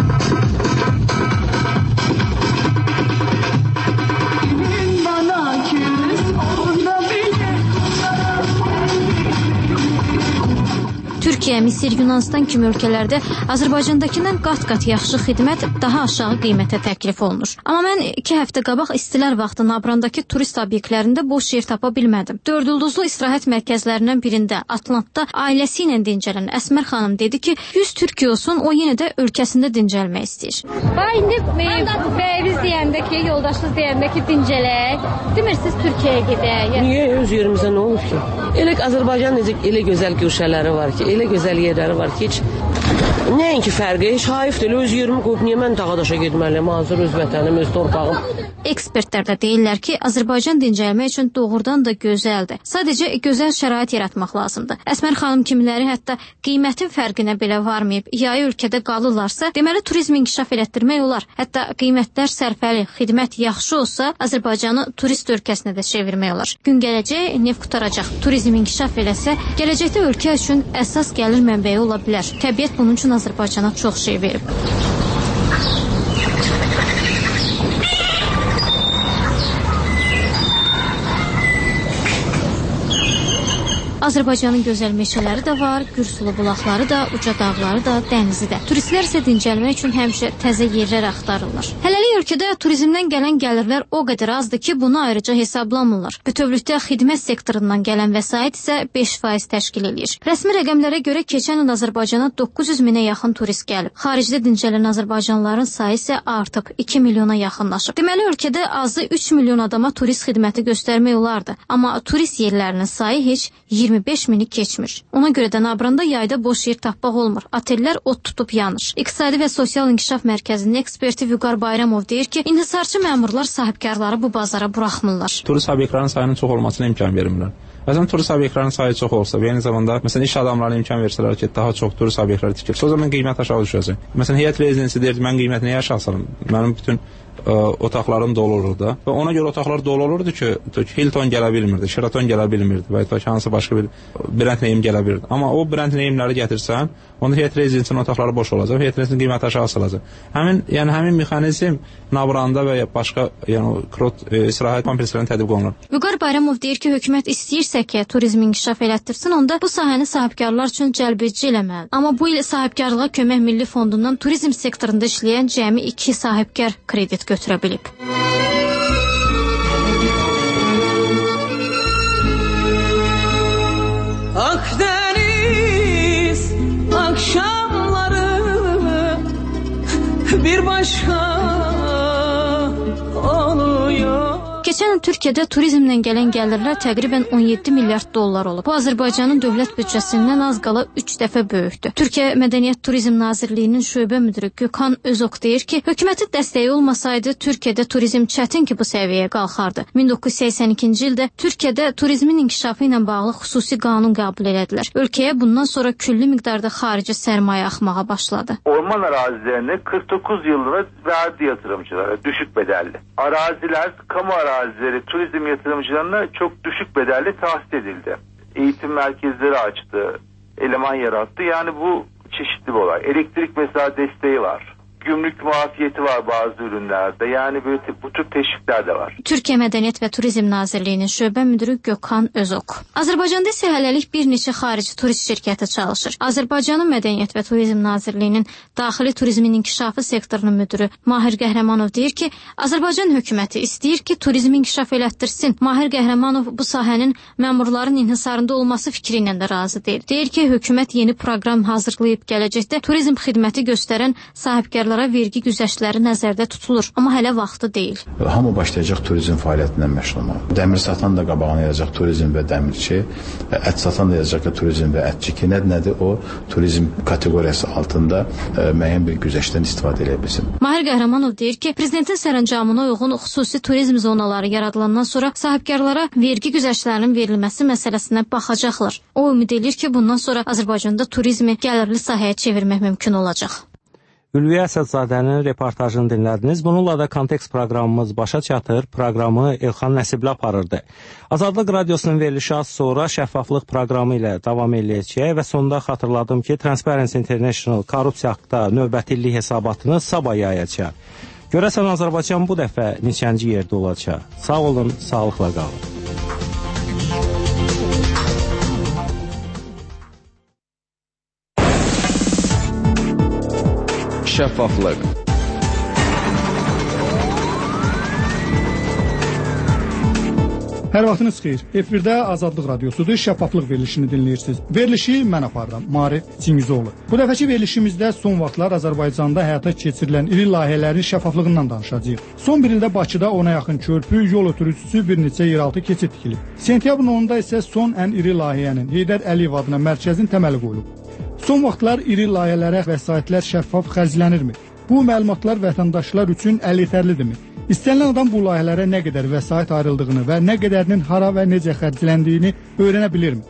Türkiyə, Misir, Yunanistan kimi ölkələrdə Azərbaycandakindən qat-qat yaxşı xidmət daha aşağı qiymətə təklif olunur. Amma mən 2 həftə qabaq istilər vaxtı Nabrandakı turist obyektlərində boş yer tapa bilmədim. 4 ulduzlu istirahət mərkəzlərindən birində Atlantda ailəsi ilə dincələn Əsmər xanım dedi ki, 100 Türkiyə olsun, o yenə də ölkəsində dincəlmək istəyir.
İndi bəyimiz deyəndə ki, yoldaşınız deyəndə ki, dincələk, demirsiniz Türkiyəyə gedək.
Niyə öz yerimizdə nə olur ki? Elə Azərbaycan necə elə gözəl güşələri var ki, elə gözəl yerləri var ki, heç nəinki fərqi, heç hayıf deyil, öz yerimi qoyub niyə mən dağa-daşa getməliyəm, hazır öz vətənim, öz torpağım.
Ekspertlər də deyirlər ki, Azərbaycan dincəlmək üçün doğrudan da gözəldir. Sadəcə gözəl şərait yaratmaq lazımdır. Əsmər xanım kimiləri hətta qiymətin fərqinə belə varmayıb, yayı ölkədə qalırlarsa, deməli turizmi inkişaf elətdirmək olar. Hətta qiymətlər sərfəli, xidmət yaxşı olsa, Azərbaycanı turist ölkəsinə də çevirmək olar. Gün gələcək, neft qutaracaq. Turizm inkişaf eləsə, gələcəkdə ölkə üçün əsas gəlir mənbəyi ola bilər. Təbiət bunun üçün Azərbaycana çox şey verib. Azərbaycanın gözəl meşələri də var, gürsulu bulaqları da, uca dağları da, dənizi də. Turistlər isə dincəlmək üçün həmişə təzə yerlər axtarırlar. Hələlik ölkədə turizmdən gələn gəlirlər o qədər azdır ki, bunu ayrıca hesablamırlar. Bütövlükdə xidmət sektorundan gələn vəsait isə 5% təşkil edir. Rəsmi rəqəmlərə görə keçən il Azərbaycana 900 minə yaxın turist gəlib. Xaricdə dincələn azərbaycanlıların sayı isə artıb 2 milyona yaxınlaşıb. Deməli, ölkədə azı 3 milyon adama turist xidməti göstərmək olardı. Amma turist yerlərinin sayı heç 25 mini keçmir. Ona görə də Nabranda yayda boş yer tapmaq olmur. Otellər od tutub yanır. İqtisadi və Sosial İnkişaf Mərkəzinin eksperti Vüqar Bayramov deyir ki, inhisarçı məmurlar sahibkarları bu bazara buraxmırlar.
Turist obyektlərinin sayının çox olmasına imkan vermirlər. Məsələn, turist obyektlərinin sayı çox olsa və eyni zamanda məsələn iş adamlarına imkan versələr ki, daha çox turist obyektləri tikilsə, o zaman qiymət aşağı düşəcək. Məsələn, heyət rezidensi deyir ki, mən qiymətini aşağı salım. Mənim bütün otaqlarım dolu olurdu. Və ona görə otaqlar dolu olurdu ki, Hilton gələ bilmirdi, Sheraton gələ bilmirdi və ya hansı başqa bir brend name gələ bilirdi. Amma o brend nameləri gətirsən, onda heyət rezidensinin otaqları boş olacaq, heyət rezidensinin qiyməti aşağı salacaq. Həmin mexanizm Nabranda və ya başqa istirahət komplekslərində tətbiq olunur.
Vüqar Bayramov deyir ki, hökumət istəyirsə ki, turizmi inkişaf elətdirsin, onda bu sahəni sahibkarlar üçün cəlbedici eləməlidir. Amma bu il sahibkarlığa kömək milli fondundan turizm sektorunda işləyən cəmi 2 sahibkar kredit götürə bilib.
Akdeniz akşamları bir başka oluyor.
Keçən il Türkiyədə turizmlə gələn gəlirlər təqribən 17 milyard dollar olub. Bu Azərbaycanın dövlət büdcəsindən az qala 3 dəfə böyükdür. Türkiyə Mədəniyyət Turizm Nazirliyinin şöbə müdiri Gökhan Özok deyir ki, hökumətin dəstəyi olmasaydı Türkiyədə turizm çətin ki bu səviyyəyə qalxardı. 1982-ci ildə Türkiyədə turizmin inkişafı ilə bağlı xüsusi qanun qəbul elədilər. Ölkəyə bundan sonra külli miqdarda xarici sərmayə axmağa başladı.
Orman arazilerini 49 yılda verdi yatırımcılara düşük bedelli. Araziler, kamu arazileri turizm yatırımcılarına çok düşük bedelli tahsis edildi. Eğitim merkezleri açtı, eleman yarattı. Yani bu çeşitli bir olay. Elektrik mesela desteği var. Gümrük muafiyeti var bazı ürünlerde. Yani böyle bu tür teşvikler de var.
Türkiyə Mədəniyyət və Turizm Nazirliyinin şöbə müdiri Gökhan Özok. Azərbaycanda isə hələlik bir neçə xarici turist şirkəti çalışır. Azərbaycanın Mədəniyyət və Turizm Nazirliyinin daxili turizmin inkişafı sektorunun müdiri Mahir Qəhrəmanov deyir ki, Azərbaycan hökuməti istəyir ki, turizmi inkişaf elətdirsin. Mahir Qəhrəmanov bu sahənin məmurların inhisarında olması fikri ilə də razı deyil. Deyir ki, hökumət yeni proqram hazırlayıb gələcəkdə turizm xidməti göstərən sahibkarlar sahibkarlara vergi güzəştləri nəzərdə tutulur, amma hələ vaxtı deyil.
Hamı başlayacaq turizm fəaliyyətindən məşğul olmağa. Dəmir satan da qabağına yazacaq turizm və dəmirçi, ət satan da yazacaq ki, turizm və ətçi ki, nədir o turizm kateqoriyası altında müəyyən bir güzəştdən istifadə edə bilsin.
Mahir Qəhrəmanov deyir ki, prezidentin sərəncamına uyğun xüsusi turizm zonaları yaradılandan sonra sahibkarlara vergi güzəştlərinin verilməsi məsələsinə baxacaqlar. O ümid edir ki, bundan sonra Azərbaycanda turizmi gəlirli sahəyə çevirmək mümkün olacaq.
Ülviyə Əsədzadənin reportajını dinlədiniz. Bununla da Kontekst proqramımız başa çatır. Proqramı Elxan Nəsibli aparırdı. Azadlıq Radiosunun verilişi az sonra şəffaflıq proqramı ilə davam edəcək və sonda xatırladım ki, Transparency International korrupsiya haqqında növbəti illik hesabatını sabah yayacaq. Görəsən Azərbaycan bu dəfə neçənci yerdə olacaq? Sağ olun, sağlıqla qalın.
Şəffaflıq.
Hər vaxtınız xeyir. Efirdə Azadlıq Radiosudur. Şəffaflıq verilişini dinləyirsiniz. Verilişi mən aparıram, Maarif Çingizoğlu. Bu dəfəki verilişimizdə son vaxtlar Azərbaycanda həyata keçirilən iri layihələrin şəffaflığından danışacağıq. Son bir ildə Bakıda ona yaxın körpü, yol ötürücüsü bir neçə yeraltı keçid tikilib. Sentyabrın 10-da isə son ən iri layihənin Heydər Əliyev adına mərkəzin təməli qoyulub. Son vaxtlar iri layihələrə vəsaitlər şəffaf xərclənirmi? Bu məlumatlar vətəndaşlar üçün əleyhitərlidirmi? İstənilən adam bu layihələrə nə qədər vəsait ayrıldığını və nə qədərinin hara və necə xərcləndiyini öyrənə bilirmi?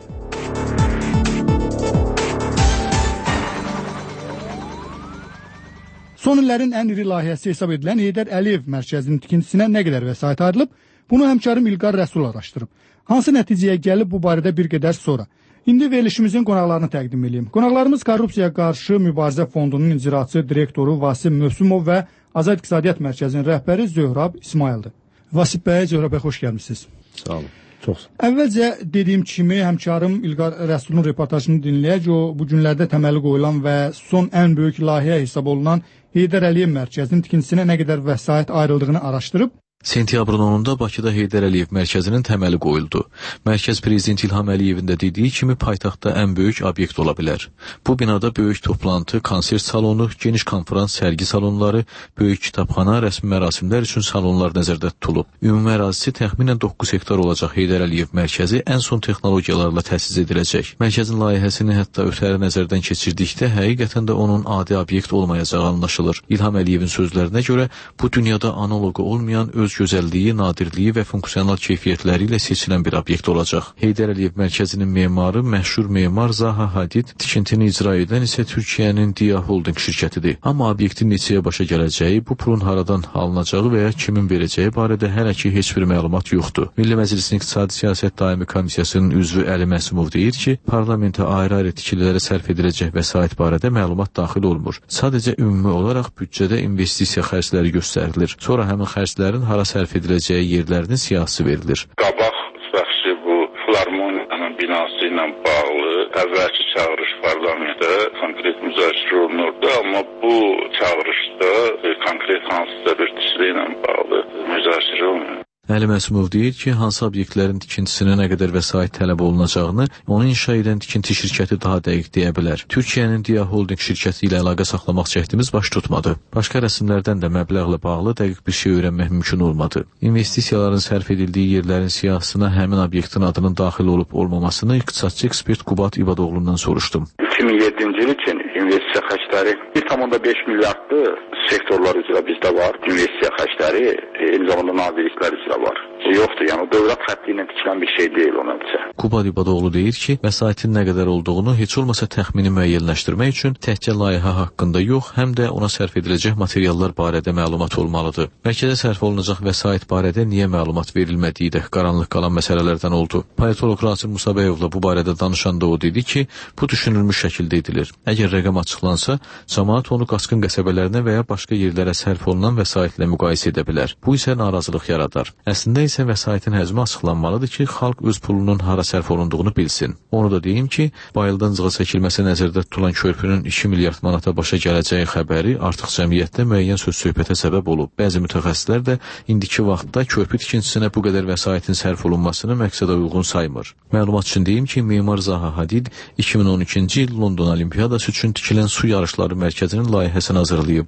Son illərin ən iri layihəsi hesab edilən Heydər Əliyev mərkəzinin tikintisinə nə qədər vəsait ayrılıb? Bunu həmkarım İlqar Rəsul araşdırıb. Hansı nəticəyə gəlib bu barədə bir qədər sonra. İndi verilişimizin qonaqlarını təqdim edeyim. Qonaqlarımız Korrupsiyaya qarşı Mübarizə Fondunun icraçı direktoru Vasif Mövsümov və Azad İqtisadiyyat Mərkəzinin rəhbəri Zöhrab İsmayıldır. Vasif bəy, Zöhrab bəy, xoş gəlmişsiniz.
Sağ olun. Çox.
Əvvəlcə dediyim kimi həmkarım İlqar Rəsulun reportajını dinləyək. O bu günlərdə təməli qoyulan və son ən böyük layihə hesab olunan Heydər Əliyev mərkəzinin tikintisinə nə qədər vəsait ayrıldığını araşdırıb.
Sentyabrın 10-da Bakıda Heydər Əliyev mərkəzinin təməli qoyuldu. Mərkəz prezident İlham Əliyevin də dediyi kimi paytaxtda ən böyük obyekt ola bilər. Bu binada böyük toplantı, konsert salonu, geniş konferans, sərgi salonları, böyük kitabxana, rəsmi mərasimlər üçün salonlar nəzərdə tutulub. Ümumi ərazisi təxminən 9 hektar olacaq Heydər Əliyev mərkəzi ən son texnologiyalarla təchiz ediləcək. Mərkəzin layihəsini hətta ötəri nəzərdən keçirdikdə həqiqətən də onun adi obyekt olmayacağı anlaşılır. İlham Əliyevin sözlərinə görə bu dünyada analoqu olmayan öz gözəlliyi, nadirliyi və funksional keyfiyyətləri ilə seçilən bir obyekt olacaq. Heydər Əliyev mərkəzinin memarı məşhur memar Zaha Hadid, tikintini icra edən isə Türkiyənin Dia Holding şirkətidir. Amma obyektin neçəyə başa gələcəyi, bu pulun haradan alınacağı və ya kimin verəcəyi barədə hələ ki heç bir məlumat yoxdur. Milli Məclisin İqtisadi Siyasət Daimi Komissiyasının üzvü Əli Məsumov deyir ki, parlamentə ayrı-ayrı tikililərə sərf ediləcək vəsait barədə məlumat daxil olmur. Sadəcə ümumi olaraq büdcədə investisiya xərcləri göstərilir. Sonra həmin xərclərin hara sərf ediləcəyi yerlərinin siyahısı verilir.
Qabaq bəxşi bu filarmoniyanın binası ilə bağlı əvvəlki çağırış parlamentdə konkret müzakirə olunurdu, amma bu çağırışda konkret hansısa bir tikili ilə bağlı müzakirə olunur.
Əli Məsumov deyir ki, hansı obyektlərin tikintisinə nə qədər vəsait tələb olunacağını onu inşa edən tikinti şirkəti daha dəqiq deyə bilər. Türkiyənin Dia Holding şirkəti ilə əlaqə saxlamaq cəhdimiz baş tutmadı. Başqa rəsmlərdən də məbləğlə bağlı dəqiq bir şey öyrənmək mümkün olmadı. İnvestisiyaların sərf edildiyi yerlərin siyahısına həmin obyektin adının daxil olub-olmamasını iqtisadçı ekspert Qubat İbadoğlu'ndan soruşdum.
2007-ci il üçün investisiya xərcləri 1,5 milyardlı sektorlar üzrə bizdə var. İnvestisiya xərcləri eyni zamanda nazirliklər üzrə var. Yoxdur, yəni dövlət xətti ilə tikilən bir şey deyil o nəticə.
Qubat İbadoğlu deyir ki, vəsaitin nə qədər olduğunu heç olmasa təxmini müəyyənləşdirmək üçün təkcə layihə haqqında yox, həm də ona sərf ediləcək materiallar barədə məlumat olmalıdır. Mərkəzə sərf olunacaq vəsait barədə niyə məlumat verilmədiyi də qaranlıq qalan məsələlərdən oldu. Politolog Rasim Musabəyevlə bu barədə danışanda o dedi ki, bu düşünülmüş şəkildə edilir. Əgər rəqəm açıqlansa, cəmaət onu qaçqın qəsəbələrinə və ya başqa yerlərə sərf olunan vəsaitlə müqayisə edə bilər. Bu isə narazılıq yaradar. Əslində isə vəsaitin həcmi açıqlanmalıdır ki, xalq öz pulunun hara sərf olunduğunu bilsin. Onu da deyim ki, bayıldan cığa çəkilməsi nəzərdə tutulan körpünün 2 milyard manata başa gələcəyi xəbəri artıq cəmiyyətdə müəyyən söz-söhbətə səbəb olub. Bəzi mütəxəssislər də indiki vaxtda körpü tikintisinə bu qədər vəsaitin sərf olunmasını məqsədə uyğun saymır. Məlumat üçün deyim ki, memar Zaha Hadid 2012-ci il London Olimpiyadası üçün tikilən su yarışları mərkəzinin layihəsini hazırlayıb. Bu Heydər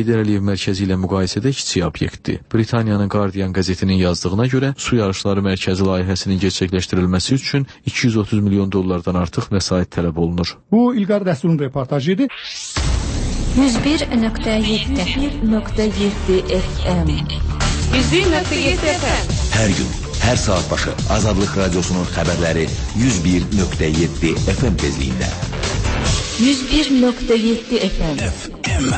Heydər Əliyev mərkəzi ilə müqayisədə kiçik obyektdir. Britaniyanın Guardian qəzetinin yazdığına görə su yarışları mərkəzi layihəsinin gerçəkləşdirilməsi üçün 230 milyon dollardan artıq vəsait tələb olunur.
Bu İlqar Rəsulun reportajı idi.
101.7
FM.
101.7 FM.
Hər gün, hər saat başı Azadlıq Radiosunun xəbərləri 101.7 FM tezliyində. 101.7 FM.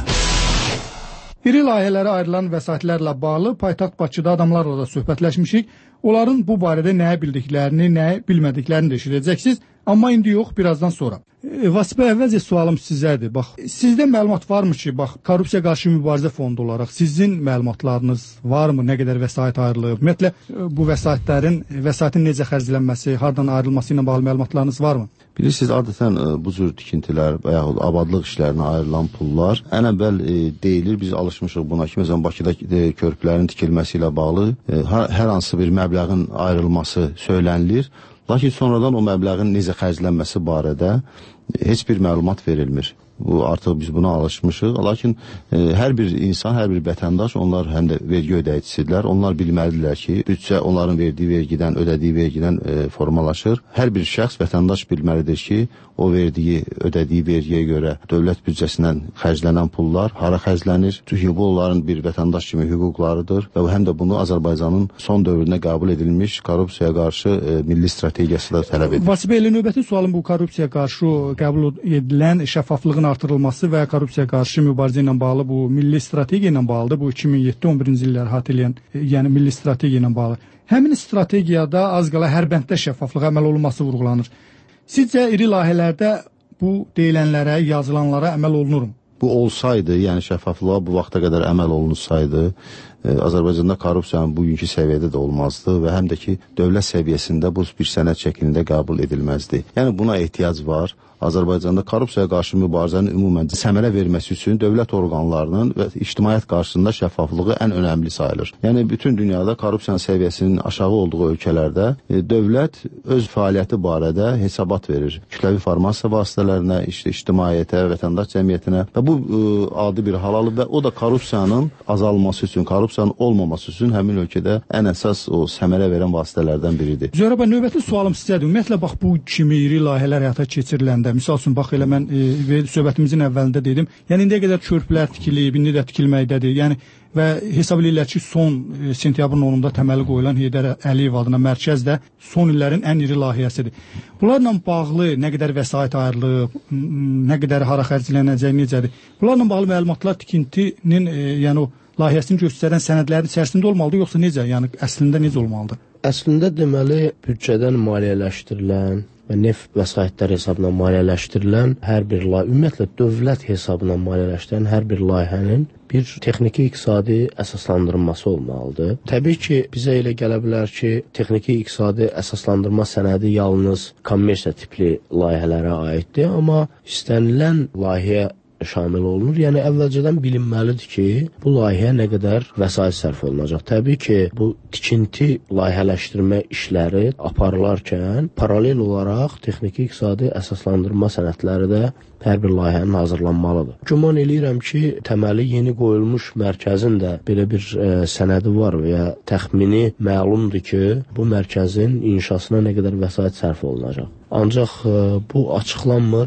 İri layihələrə ayrılan vəsaitlərlə bağlı paytaxt Bakıda adamlarla da söhbətləşmişik. Onların bu barədə nəyə bildiklərini, nəyə bilmədiklərini də eşidəcəksiniz. Amma indi yox, birazdan sonra. Vasif bəy, əvvəlcə sualım sizədir. Bax, sizdə məlumat varmı ki, bax, korrupsiya qarşı mübarizə fondu olaraq sizin məlumatlarınız varmı? Nə qədər vəsait ayrılıb? Ümumiyyətlə, bu vəsaitin necə xərclənməsi, hardan ayrılması ilə bağlı məlumatlarınız varmı?
Bilirsiniz, adətən bu cür tikintilər və yaxud abadlıq işlərinə ayrılan pullar ən əvvəl deyilir, biz alışmışıq buna ki, məsələn, Bakıda körpülərin tikilməsi ilə bağlı hər hansı bir məbləğin ayrılması söylənilir. Lakin sonradan o məbləğin necə xərclənməsi barədə heç bir məlumat verilmir. Artıq biz buna alışmışıq. Lakin hər bir insan, hər bir vətəndaş, onlar həm də vergi ödəyicisidirlər. Onlar bilməlidirlər ki, büdcə onların verdiyi vergidən, ödədiyi vergidən formalaşır. Hər bir şəxs, vətəndaş bilməlidir ki, o verdiyi, ödədiyi vergiyə görə dövlət büdcəsindən xərclənən pullar hara xərclənir? Çünki bu onların bir vətəndaş kimi hüquqlarıdır və həm də bunu Azərbaycanın son dövründə qəbul edilmiş korrupsiyaya qarşı milli strategiyası da tələb edir.
Vasif bəy, növbəti sualım bu korrupsiyaya qarşı qəbul edilən şəffaflığın artırılması və korrupsiya qarşı mübarizə ilə bağlı bu milli strategiya ilə bağlıdır. Bu 2007-11-ci illəri əhatə edən, yəni milli strategiya ilə bağlı. Həmin strategiyada az qala hər bənddə şəffaflıq əməl olunması vurğulanır. Sizcə iri layihələrdə bu deyilənlərə, yazılanlara əməl olunurmu?
Bu olsaydı, yəni şəffaflığa bu vaxta qədər əməl olunsaydı, Azərbaycanda korrupsiyanın bugünkü səviyyədə də olmazdı və həm də ki, dövlət səviyyəsində bu bir sənəd şəklində qəbul edilməzdi. Yəni buna ehtiyac var. Azərbaycanda korrupsiyaya qarşı mübarizənin ümumən səmərə verməsi üçün dövlət orqanlarının və ictimaiyyət qarşısında şəffaflığı ən önəmli sayılır. Yəni bütün dünyada korrupsiyanın səviyyəsinin aşağı olduğu ölkələrdə dövlət öz fəaliyyəti barədə hesabat verir. Kütləvi informasiya vasitələrinə, ictimaiyyətə, vətəndaş cəmiyyətinə və bu adi bir hal alıb və o da korrupsiyanın azalması üçün, korrupsiyanın olmaması üçün həmin ölkədə ən əsas o səmərə verən vasitələrdən biridir.
Zöhrə bəy, növbəti sualım sizədir. Ümumiyyətlə, bax, bu kimi iri layihələr həyata keçiriləndə misal üçün, bax, elə mən söhbətimizin əvvəlində dedim, yəni indiyə qədər körpülər tikilib, indi də tikilməkdədir, yəni və hesab edirlər ki, son sentyabrın 10-da təməli qoyulan Heydər Əliyev adına mərkəz də son illərin ən iri layihəsidir. Bunlarla bağlı nə qədər vəsait ayrılıb, nə qədər hara xərclənəcək, necədir? Bunlarla bağlı məlumatlar tikintinin, yəni o layihəsini göstərən sənədlərin içərisində olmalıdır, yoxsa necə? Yəni əslində necə olmalıdır?
Əslində deməli, büdcədən maliyyələşdirilən və neft vəsaitlər hesabına maliyyələşdirilən hər bir layihə, ümumiyyətlə dövlət hesabına maliyyələşdirilən hər bir layihənin bir texniki iqtisadi əsaslandırılması olmalıdır. Təbii ki, bizə elə gələ bilər ki, texniki iqtisadi əsaslandırma sənədi yalnız kommersiya tipli layihələrə aiddir, amma istənilən layihə şamil olunur. Yəni əvvəlcədən bilinməlidir ki, bu layihəyə nə qədər vəsait sərf olunacaq. Təbii ki, bu tikinti layihələşdirmə işləri aparılarkən paralel olaraq texniki iqtisadi əsaslandırma sənədləri də hər bir layihənin hazırlanmalıdır. Güman eləyirəm ki, təməli yeni qoyulmuş mərkəzin də belə bir sənədi var və ya təxmini məlumdur ki, bu mərkəzin inşasına nə qədər vəsait sərf olunacaq. Ancaq bu açıqlanmır,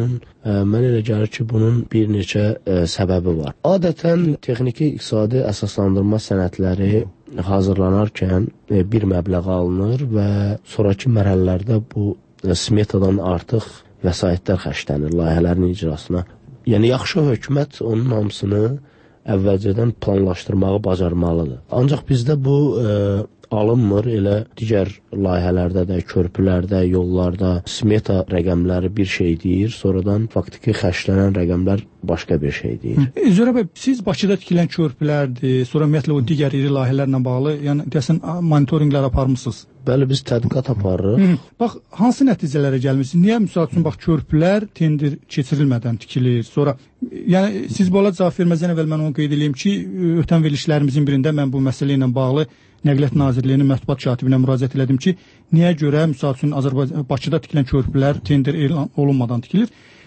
mən elə gəlir ki, bunun bir neçə səbəbi var. Adətən texniki iqtisadi əsaslandırma sənədləri hazırlanarkən bir məbləğ alınır və sonraki mərhələlərdə bu smetadan artıq vəsaitlər xərclənir layihələrin icrasına. Yəni yaxşı hökumət onun hamısını əvvəlcədən planlaşdırmağı bacarmalıdır. Ancaq bizdə bu alınmır, elə digər layihələrdə də, körpülərdə, yollarda smeta rəqəmləri bir şey deyir, sonradan faktiki xərclənən rəqəmlər başqa bir şey deyir.
Zöhrə bəy, siz Bakıda tikilən körpülərdir, sonra ümumiyyətlə o digər iri layihələrlə bağlı, yəni deyəsən monitorinqlər aparmısınız?
Bəli, biz tədqiqat aparırıq.
Bax, hansı nəticələrə gəlmişsiniz? Niyə misal üçün, bax, körpülər tendir keçirilmədən tikilir? Sonra, yəni siz bu cavab verməzdən əvvəl mən onu qeyd edeyim ki, ötən verilişlərimizin birində mən bu məsələ ilə bağlı Nəqliyyat Nazirliyinin mətbuat katibinə müraciət elədim ki, niyə görə misal üçün Bakıda tikilən körpülər tender elan olunmadan tikilir?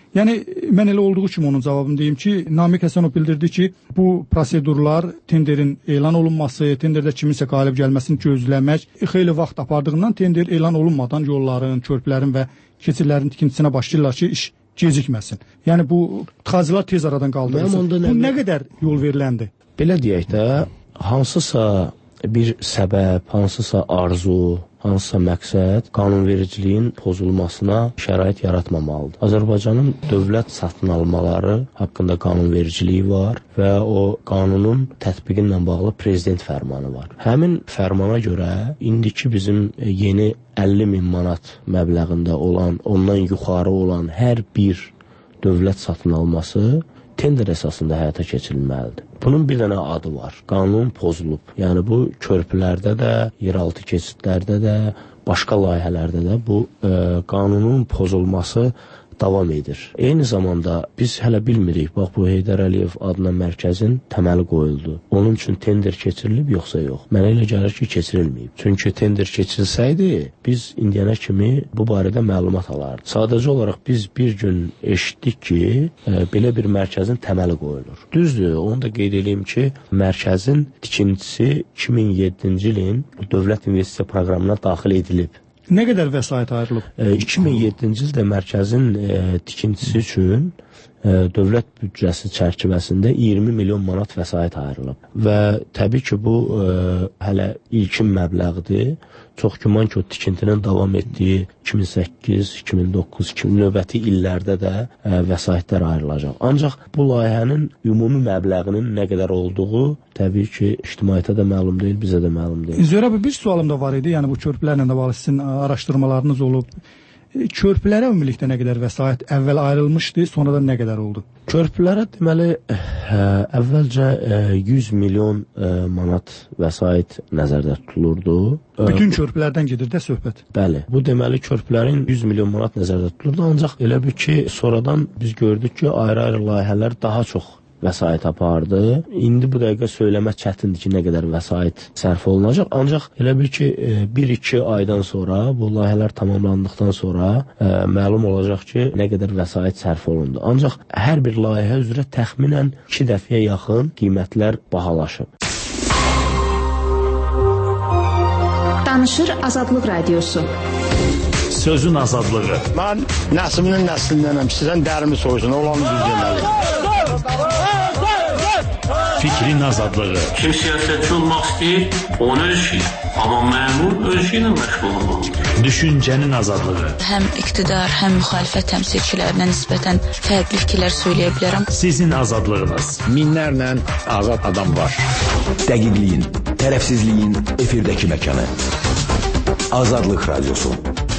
Yəni mən elə olduğu kimi onun cavabını deyim ki, Namiq Həsənov bildirdi ki, bu prosedurlar tenderin elan olunması, tenderdə kiminsə qalib gəlməsini gözləmək xeyli vaxt apardığından tender elan olunmadan yolların, körpülərin və keçidlərin tikintisinə başlayırlar ki, iş gecikməsin. Yəni bu tıxacılar tez aradan qaldırılsın. Bu nə qədər yol veriləndi?
Belə deyək də, hansısa bir səbəb, hansısa arzu, hansısa məqsəd qanunvericiliyin pozulmasına şərait yaratmamalıdır. Azərbaycanın dövlət satın almaları haqqında qanunvericiliyi var və o qanunun tətbiqi ilə bağlı prezident fərmanı var. Həmin fərmana görə indiki bizim yeni 50.000 manat məbləğində olan, ondan yuxarı olan hər bir dövlət satın alması tender əsasında həyata keçirilməlidir. Bunun bir dənə adı var. Qanun pozulub. Yəni bu körpülərdə də, yeraltı keçidlərdə də, başqa layihələrdə də bu qanunun pozulması davam edir. Eyni zamanda biz hələ bilmirik, bax bu Heydər Əliyev adına mərkəzin təməli qoyuldu. Onun üçün tender keçirilib yoxsa yox? Mənə elə gəlir ki, keçirilməyib. Çünki tender keçirilsəydi, biz indiyənə kimi bu barədə məlumat alardıq. Sadəcə olaraq biz bir gün eşitdik ki, belə bir mərkəzin təməli qoyulur. Düzdür, onu da qeyd edeyim ki, mərkəzin tikintisi 2007-ci ilin dövlət investisiya proqramına daxil edilib.
Nə qədər vəsait ayrılıb?
2007-ci ildə mərkəzin tikintisi üçün dövlət büdcəsi çərçivəsində 20 milyon manat vəsait ayrılıb. Və təbii ki, bu hələ ilkin məbləğdir. Çox güman ki, o tikintinin davam etdiyi 2008, 2009, 2000 növbəti illərdə də vəsaitlər ayrılacaq. Ancaq bu layihənin ümumi məbləğinin nə qədər olduğu təbii ki, ictimaiyyətə də məlum deyil, bizə də məlum deyil.
Zöhrə abi, bir sualım da var idi. Yəni bu körpülərlə də bağlı sizin araşdırmalarınız olub. Körpülərə ümumilikdə nə qədər vəsait əvvəl ayrılmışdı, sonradan nə qədər oldu?
Körpülərə deməli əvvəlcə 100 milyon manat vəsait nəzərdə tutulurdu.
Bütün körpülərdən gedir də söhbət.
Bəli. Bu deməli körpülərin 100 milyon manat nəzərdə tutulurdu. Ancaq elə bir ki, sonradan biz gördük ki, ayrı-ayrı layihələr daha çox vəsait apardı. İndi bu dəqiqə söyləmək çətindir ki, nə qədər vəsait sərf olunacaq. Ancaq elə bil ki, 1-2 aydan sonra, bu layihələr tamamlandıqdan sonra məlum olacaq ki, nə qədər vəsait sərf olundu. Ancaq hər bir layihə üzrə təxminən 2 dəfəyə yaxın qiymətlər bahalaşıb.
Danışır Azadlıq Radiosu.
Sözün azadlığı.
Mən nəslinin nəslindənəm. Sizdən dərimi soysun, olanı düz deməli.
Fikrin azadlığı.
Kim siyasətçi olmaq istəyir, onu öz işi. Amma məmur öz işi ilə məşğul olmalıdır.
Düşüncənin azadlığı.
Həm iqtidar, həm müxalifət təmsilçilərinə nisbətən fərqli fikirlər söyləyə bilərəm.
Sizin azadlığınız. Minlərlə azad adam var.
Dəqiqliyin, tərəfsizliyin efirdəki məkanı. Azadlıq Radiosu.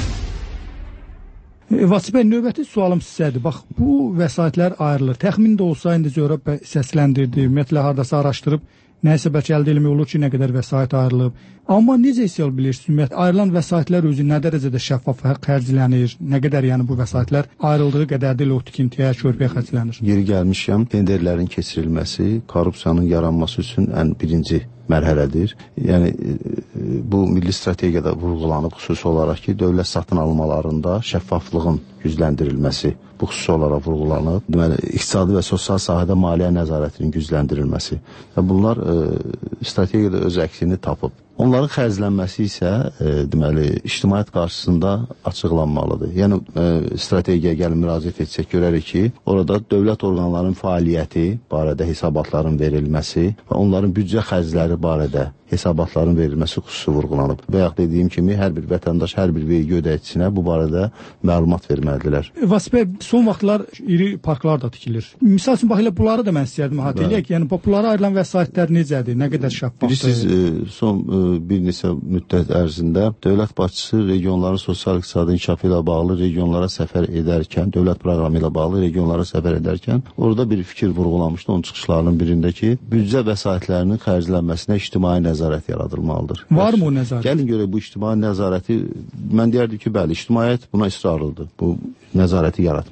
Vasif bəy, növbəti sualım sizədir. Bax, bu vəsaitlər ayrılır. Təxmin də olsa, indi Zöhrə bəy səsləndirdi, ümumiyyətlə hardasa araşdırıb, nəysə bəlkə əldə eləmək olur ki, nə qədər vəsait ayrılıb. Amma necə hiss bilirsiniz, ümumiyyətlə, ayrılan vəsaitlər özü nə dərəcədə şəffaf xərclənir, nə qədər yəni bu vəsaitlər ayrıldığı qədər də o tikintiyə, körpüyə xərclənir?
Yeri gəlmişkən, tenderlərin keçirilməsi, korrupsiyanın yaranması üçün ən birinci mərhələdir. Yəni bu milli strategiyada vurğulanıb xüsusi olaraq ki, dövlət satın almalarında şəffaflığın gücləndirilməsi bu xüsusi olaraq vurğulanıb. Deməli, iqtisadi və sosial sahədə maliyyə nəzarətinin gücləndirilməsi. Və bunlar strategiyada öz əksini tapıb. Onların xərclənməsi isə deməli ictimaiyyət qarşısında açıqlanmalıdır. Yəni strategiyaya gəlib müraciət etsək görərik ki, orada dövlət orqanlarının fəaliyyəti barədə hesabatların verilməsi və onların büdcə xərcləri barədə hesabatların verilməsi xüsusi vurğulanıb. Və yaxud dediyim kimi, hər bir vətəndaş, hər bir vergi ödəyicinə bu barədə məlumat verməlidirlər.
Vasif bəy, son vaxtlar iri parklar da tikilir. Misal üçün, bax elə bunları da mən istəyərdim əhatə eləyək. Yəni, bunlara ayrılan vəsaitlər necədir, nə qədər şəffafdır?
Bilirsiniz, son bir neçə müddət ərzində dövlət başçısı regionların sosial-iqtisadi inkişafı ilə bağlı regionlara səfər edərkən, dövlət proqramı ilə bağlı regionlara səfər edərkən, orada bir fikir vurğulamışdı onun çıxışlarının birində ki, büdcə vəsaitlərinin xərclənməsinə ictimai nəzarət yaradılmalıdır.
Var mı o nəzarət?
Gəlin görək, bu ictimai nəzarəti, mən deyərdim ki, bəli, ictimaiyyət buna israrlıdır. Bu nəzarəti yaratmalıdır.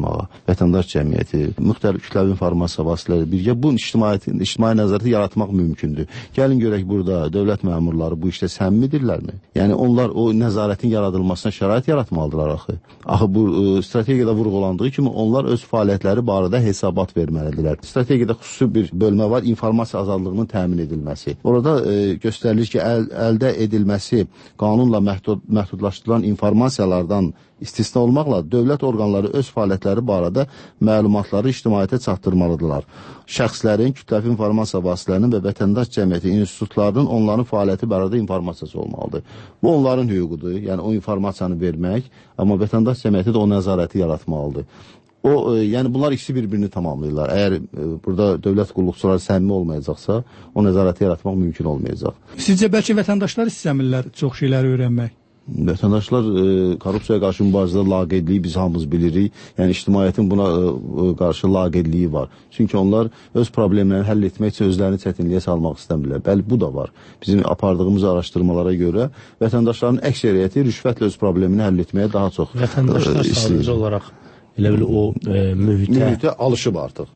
yaratmağa, vətəndaş cəmiyyəti, müxtəlif kütləvi informasiya vasitələri birgə bu ictimai nəzarəti yaratmaq mümkündür. Gəlin görək burada dövlət məmurları bu işdə səmimidirlərmi? Yəni onlar o nəzarətin yaradılmasına şərait yaratmalıdırlar axı. Axı bu strategiyada vurğulandığı kimi onlar öz fəaliyyətləri barədə hesabat verməlidirlər. Strategiyada xüsusi bir bölmə var, informasiya azadlığının təmin edilməsi. Orada göstərilir ki, əldə edilməsi qanunla məhdudlaşdırılan informasiyalardan istisna olmaqla dövlət orqanları öz fəaliyyətləri barədə məlumatları ictimaiyyətə çatdırmalıdırlar. Şəxslərin, kütləvi informasiya vasitələrinin və vətəndaş cəmiyyəti institutlarının onların fəaliyyəti barədə informasiyası olmalıdır. Bu onların hüququdur, yəni o informasiyanı vermək, amma vətəndaş cəmiyyəti də o nəzarəti yaratmalıdır. Yəni bunlar ikisi bir-birini tamamlayırlar. Əgər burada dövlət qulluqçuları səmimi olmayacaqsa, o nəzarəti yaratmaq mümkün olmayacaq.
Sizcə bəlkə vətəndaşlar istəmirlər çox şeyləri öyrənmək?
Vətəndaşlar korrupsiyaya qarşı mübarizədə laqeydliyi biz hamımız bilirik. Yəni ictimaiyyətin buna qarşı laqeydliyi var. Çünki onlar öz problemlərini həll etmək üçün özlərini çətinliyə salmaq istəmirlər. Bəli, bu da var. Bizim apardığımız araşdırmalara görə vətəndaşların əksəriyyəti rüşvətlə öz problemini həll etməyə daha çox
vətəndaşlar sadəcə olaraq elə bil o mühitə
alışıb artıq.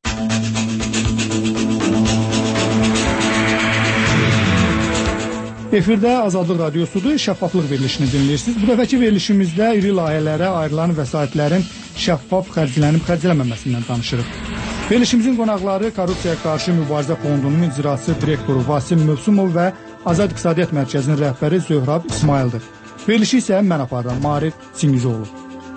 Efirdə Azadlıq Radiosudur, şəffaflıq verilişini dinləyirsiniz. Bu dəfəki verilişimizdə iri layihələrə ayrılan vəsaitlərin şəffaf xərclənib-xərclənməməsindən danışırıq. Verilişimizin qonaqları Korrupsiyaya qarşı mübarizə fondunun icraçı direktoru Vasil Mövsümov və Azad İqtisadiyyat Mərkəzinin rəhbəri Zöhrab İsmaildir. Verilişi isə mən aparıram, Maarif Çingizoğlu.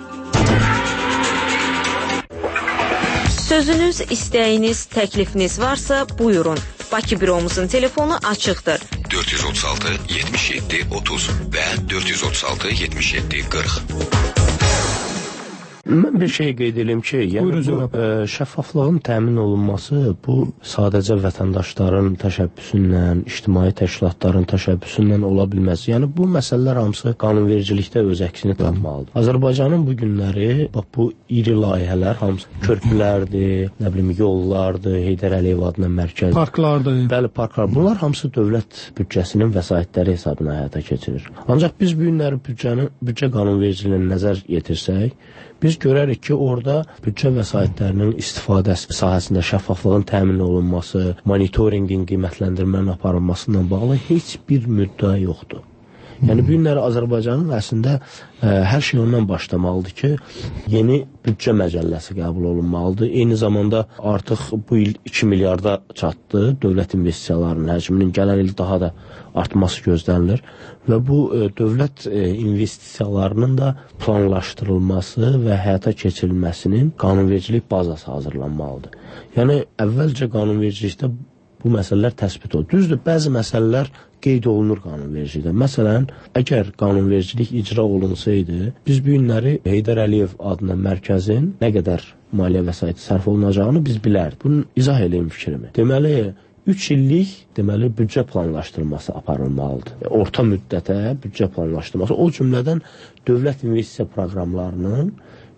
Sözünüz, istəyiniz, təklifiniz varsa buyurun. Bakı büromuzun telefonu açıqdır.
436 77 30 və 436 77 40.
Mən bir şey qeyd edim ki, yəni bu şəffaflığın təmin olunması bu sadəcə vətəndaşların təşəbbüsü ilə, ictimai təşkilatların təşəbbüsü ilə ola bilməz. Yəni bu məsələlər hamısı qanunvericilikdə öz əksini tapmalıdır. Azərbaycanın bu günləri bax bu iri layihələr hamısı körpülərdir, nə bilim yollardır, Heydər Əliyev adına mərkəz,
parklardır.
Bəli, parklar. Bunlar hamısı dövlət büdcəsinin vəsaitləri hesabına həyata keçirilir. Ancaq biz bu günləri büdcə qanunvericiliyinə nəzər yetirsək, biz görərik ki, orada büdcə vəsaitlərinin istifadəsi sahəsində şəffaflığın təmin olunması, monitorinqin qiymətləndirmənin aparılmasından bağlı heç bir müddəa yoxdur. Yəni, bu günləri Azərbaycanın əslində hər şey ondan başlamalıdır ki, yeni büdcə məcəlləsi qəbul olunmalıdır. Eyni zamanda artıq bu il 2 milyarda çatdı dövlət investisiyalarının həcminin, gələn il daha da artması gözlənilir və bu dövlət investisiyalarının da planlaşdırılması və həyata keçirilməsinin qanunvericilik bazası hazırlanmalıdır. Yəni, əvvəlcə qanunvericilikdə bu məsələlər təsbit olunur. Düzdür, bəzi məsələlər qeyd olunur qanunvericilikdə. Məsələn, əgər qanunvericilik icra olunsaydı, biz bu günləri Heydər Əliyev adına mərkəzin nə qədər maliyyə vəsaiti sərf olunacağını biz bilərdik. Bunun izah edeyim fikrimi. Deməli, 3 illik büdcə planlaşdırması aparılmalıdır. Orta müddətə büdcə planlaşdırması, o cümlədən dövlət investisiya proqramlarının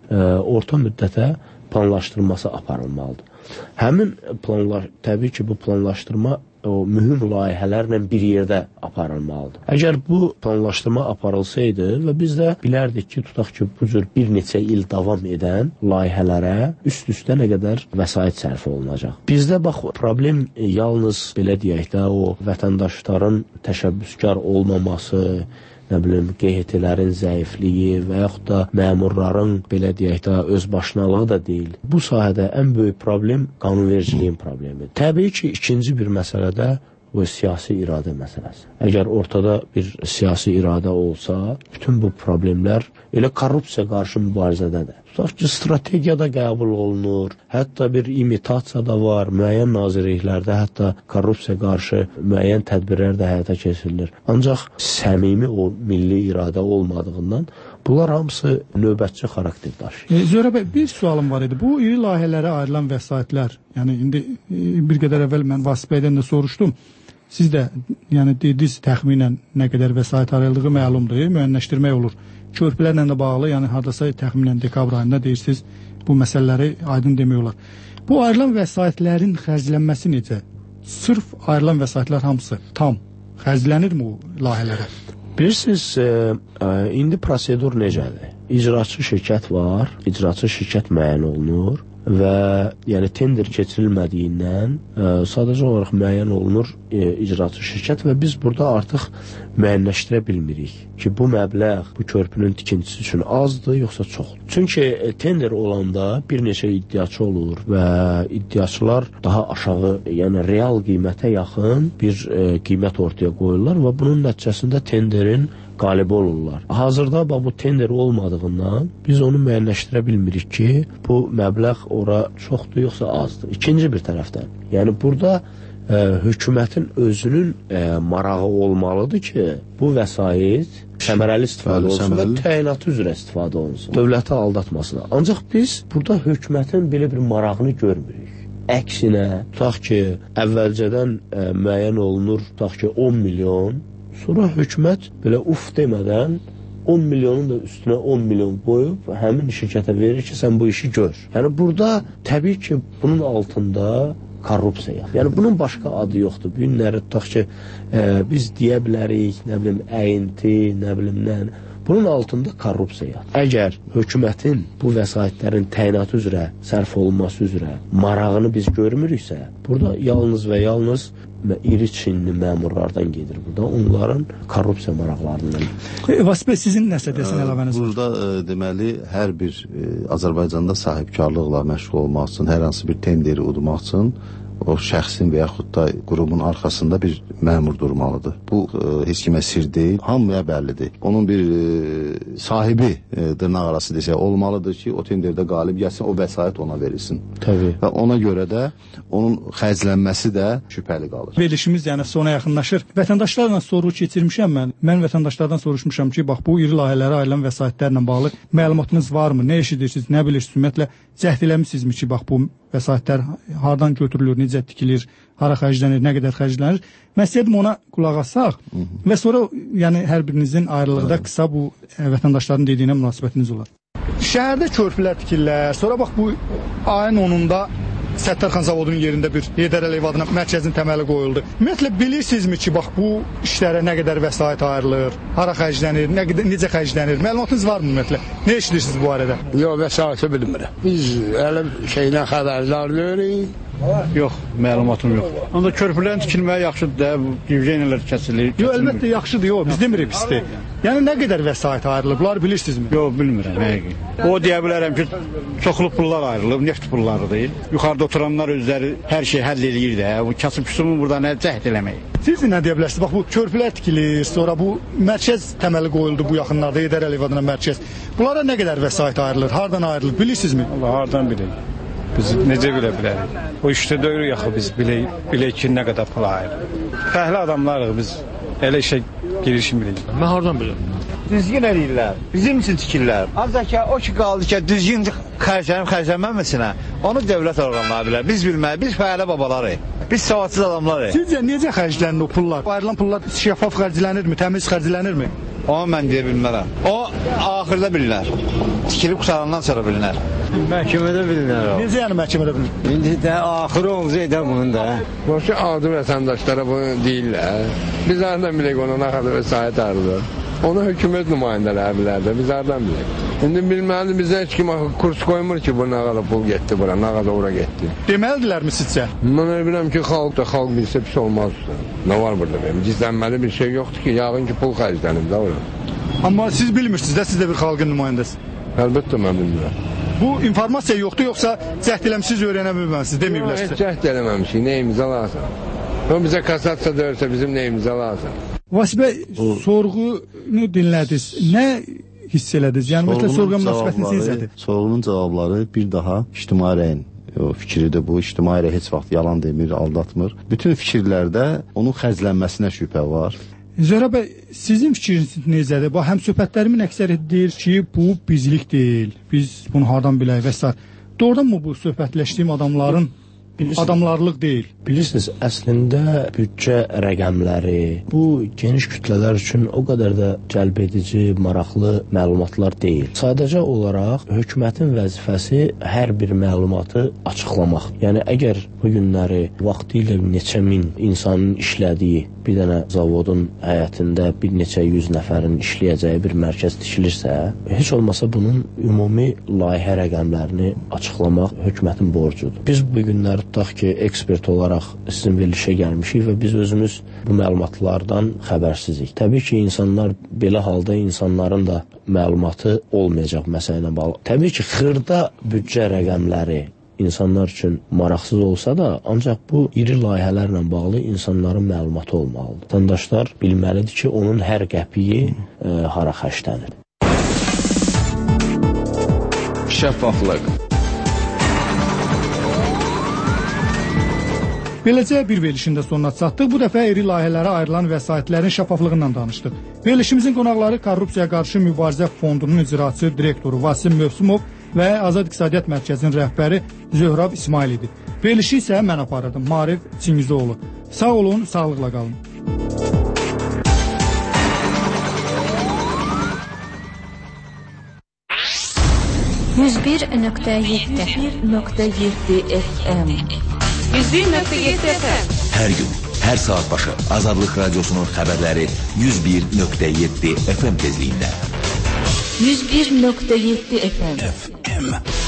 orta müddətə planlaşdırması aparılmalıdır. Həmin təbii ki, bu planlaşdırma o mühüm layihələrlə bir yerdə aparılmalıdır. Əgər bu planlaşdırma aparılsaydı və biz də bilərdik ki, tutaq ki, bu cür bir neçə il davam edən layihələrə üst-üstə nə qədər vəsait sərf olunacaq. Bizdə bax, problem yalnız belə deyək də, o vətəndaşların təşəbbüskar olmaması, nə bilim, QHT-lərin zəifliyi və yaxud da məmurların, belə deyək də, özbaşınalığı da deyil. Bu sahədə ən böyük problem qanunvericiliyin problemidir. Təbii ki, ikinci bir məsələdə bu siyasi iradə məsələsi. Əgər ortada bir siyasi iradə olsa, bütün bu problemlər elə korrupsiya qarşı mübarizədə də. Tutaq ki, strategiyada qəbul olunur, hətta bir imitasiya da var, müəyyən nazirliklərdə hətta korrupsiya qarşı müəyyən tədbirlər də həyata keçirilir. Ancaq səmimi o milli iradə olmadığından bunlar hamısı növbətçi xarakter daşıyır.
Zöhrə bəy, bir sualım var idi. Bu iri layihələrə ayrılan vəsaitlər, yəni indi bir qədər əvvəl mən Vasif bəydən də soruşdum. Siz də yəni dediniz təxminən nə qədər vəsait ayrıldığı məlumdur, müəyyənləşdirmək olur. Körpülərlə də bağlı, yəni hardasa təxminən dekabr ayında deyirsiniz, bu məsələləri aydın demək olar. Bu ayrılan vəsaitlərin xərclənməsi necə? Sırf ayrılan vəsaitlər hamısı tam xərclənirmi o layihələrə?
Bilirsiniz, indi prosedur necədir? icraçı şirkət var, icraçı şirkət müəyyən olunur və yəni tender keçirilmədiyindən sadəcə olaraq müəyyən olunur icraçı şirkət və biz burada artıq müəyyənləşdirə bilmirik ki, bu məbləğ bu körpünün tikintisi üçün azdır, yoxsa çoxdur. Çünki tender olanda bir neçə iddiaçı olur və iddiaçılar daha aşağı, yəni real qiymətə yaxın bir qiymət ortaya qoyurlar və bunun nəticəsində tenderin qalibi olurlar. Hazırda bu tender olmadığından biz onu müəyyənləşdirə bilmirik ki, bu məbləğ ora çoxdur, yoxsa azdır. İkinci bir tərəfdən, yəni burada hökumətin özünün marağı olmalıdır ki, bu vəsait səmərəli istifadə olsun və təyinatı üzrə istifadə olunsun. Dövləti aldatmasına. Ancaq biz burada hökumətin belə bir marağını görmürük. Əksinə, tutaq ki, əvvəlcədən müəyyən olunur, tutaq ki, 10 milyon, sonra hökumət belə demədən 10 milyonun da üstünə 10 milyon qoyub həmin şirkətə verir ki, sən bu işi gör. Yəni burada təbii ki, bunun altında korrupsiya. Yəni bunun başqa adı yoxdur. Bu günləri tutaq ki, biz deyə bilərik, nə bilim, əyinti, nə bilim, nə. Bunun altında korrupsiya. Əgər hökumətin bu vəsaitlərin təyinatı üzrə, sərf olunması üzrə marağını biz görmürüksə, burada yalnız və yalnız iri Çinli məmurlardan gedir burada. Onların korrupsiya maraqlarından.
Vasif bəy, sizin nəsə desin əlavəniz?
Burada deməli, hər bir Azərbaycanda sahibkarlıqla məşğul olmaq üçün, hər hansı bir tenderi udmaq üçün o şəxsin və yaxud da qurumun arxasında bir məmur durmalıdır. Bu heç kimə sir deyil, hamıya bəllidir. Onun bir sahibi, dırnaq arası desək, olmalıdır ki, o tenderdə qalib gəlsin, o vəsait ona verilsin.
Təbii.
Və ona görə də onun xərclənməsi də şübhəli qalır.
Verilişimiz yəni sona yaxınlaşır. Vətəndaşlarla soru keçirmişəm mən. Mən vətəndaşlardan soruşmuşam ki, bax bu iri layihələrə ayrılan vəsaitlərlə bağlı məlumatınız varmı? Nə eşidirsiniz, nə bilirsiniz? Ümumiyyətlə cəhd eləmisinizmi ki, bax bu vəsaitlər hardan götürülür, necə tikilir, hara xərclənir, nə qədər xərclənir? Mən istəyirdim ona qulaq assaq və sonra yəni hər birinizin ayrılıqda qısa bu vətəndaşların dediyinə münasibətiniz olar. Şəhərdə körpülər tikirlər, sonra bax bu ayın 10-unda Səttarxan zavodunun yerində bir Heydər Əliyev adına mərkəzin təməli qoyuldu. Ümumiyyətlə bilirsinizmi ki, bax bu işlərə nə qədər vəsait ayrılır, hara xərclənir, necə xərclənir? Məlumatınız var mı ümumiyyətlə? Nə eşidirsiniz bu arada?
Yox, vəsaiti bilmirəm. Biz elə şeylə xəbərlər görürük.
Yox, məlumatım yox. Onda körpülərin tikilməyi yaxşıdır da, divizyonalar kəsilir.
Yox, əlbəttə yaxşıdır, yox, biz demirik pisdir. Yəni nə qədər vəsait ayrılıb, bunları bilirsinizmi?
Yox, bilmirəm, həqiqi. O deyə bilərəm ki, çoxlu pullar ayrılıb, neft pulları deyil. Yuxarıda oturanlar özləri hər şey həll eləyir də. Bu kasıb küsumun burada nə cəhd eləmək?
Siz nə deyə bilərsiniz? Bax bu körpülər tikilir, sonra bu mərkəz təməli qoyuldu bu yaxınlarda, Heydər Əliyev adına mərkəz. Bunlara nə qədər vəsait ayrılır, hardan ayrılır, bilirsinizmi?
Allah, hardan bilək? Biz necə bilə bilərik? O işdə döyürük axı biz bilək ki, nə qədər pul ayrılır. Fəhli adamlarıq biz, elə işə girişmirik.
Mən hardan bilirəm?
Düzgün eləyirlər, bizim üçün tikirlər. Ancaq ki, o ki qaldı ki, düzgün xərclənməməsinə, onu dövlət orqanları bilər. Biz bilməyik, biz fəhlə babalarıq, biz savadsız adamlarıq.
Sizcə necə xərclənir o pullar? Ayrılan pullar şəffaf xərclənirmi, təmiz xərclənirmi?
Onu mən deyə bilmərəm. O, axırda bilinər. Tikilib qutarandan sonra bilinər.
Məhkəmədə bilinər o.
Necə yəni məhkəmədə bilinər?
İndi də axırı olacaq bunun da. Boşu adi vətəndaşlara bunu deyirlər. Biz hardan bilək ona nə qədər vəsait ayrılır? Onu hökumət nümayəndələri bilər də, biz hardan bilək? İndi bilməlidir, bizdən heç kim kurs qoymur ki, bu nə qədər pul getdi bura, nə qədər ora getdi.
Deməlidirlərmi sizcə?
Mən bilirəm ki, xalq bilsə pis olmaz. Nə var burada benim? Gizlənməli bir şey yoxdur ki, yağın ki, pul xərclənib də ora.
Amma siz bilmirsiniz də, siz də bir xalqın nümayəndəsiniz.
Əlbəttə mən bilmirəm.
Bu informasiya yoxdur, yoxsa cəhd eləmişsiniz, öyrənə bilməlisiniz, deməyiblərsiniz?
Heç cəhd eləməmişik, neyimizə lazım? O bizə kasatsa döyürsə bizim neyimizə lazım?
Vasif bəy, sorğunu dinlədiniz. Nə hiss elədiniz? Yəni, məsələn, sorğuya münasibətiniz necədir?
Sorğunun cavabları bir daha ictimai rəyin fikridir bu. İctimai rəy heç vaxt yalan demir, aldatmır. Bütün fikirlərdə onun xərclənməsinə şübhə var.
Zöhrə bəy, sizin fikriniz necədir? Həm söhbətlərimin əksəriyyəti deyir ki, bu bizlik deyil. Biz bunu hardan bilək və s. Doğrudanmı bu söhbətləşdiyim adamların adamlarlıq deyil.
Bilirsiniz, əslində büdcə rəqəmləri bu geniş kütlələr üçün o qədər də cəlbedici, maraqlı məlumatlar deyil. Sadəcə olaraq hökumətin vəzifəsi hər bir məlumatı açıqlamaq. Yəni əgər bu günləri vaxtilə neçə min insanın işlədiyi bir dənə zavodun həyətində bir neçə yüz nəfərin işləyəcəyi bir mərkəz tikilirsə, heç olmasa bunun ümumi layihə rəqəmlərini açıqlamaq hökumətin borcudur. Biz bu günləri tutaq ki, ekspert olaraq sizin verilişə gəlmişik və biz özümüz bu məlumatlardan xəbərsizik. Təbii ki, insanlar belə halda insanların da məlumatı olmayacaq məsələ ilə bağlı. Təbii ki, xırda büdcə rəqəmləri insanlar üçün maraqsız olsa da, ancaq bu iri layihələrlə bağlı insanların məlumatı olmalıdır. Vətəndaşlar bilməlidir ki, onun hər qəpiyi hara xərclənir.
Şəffaflıq.
Beləcə bir verilişin də sonuna çatdıq. Bu dəfə iri layihələrə ayrılan vəsaitlərin şəffaflığından danışdıq. Verilişimizin qonaqları Korrupsiyaya Qarşı Mübarizə Fondunun icraçı direktoru Vasim Mövsümov və Azad İqtisadiyyat Mərkəzinin rəhbəri Zöhrab İsmail idi. Verilişi isə mən aparırdım, Maarif Çingizoğlu. Sağ olun, sağlıqla qalın.
FM 101.7 FM.
Hər gün, hər saat başı Azadlıq Radiosunun xəbərləri 101.7 FM tezliyində.
101.7 FM.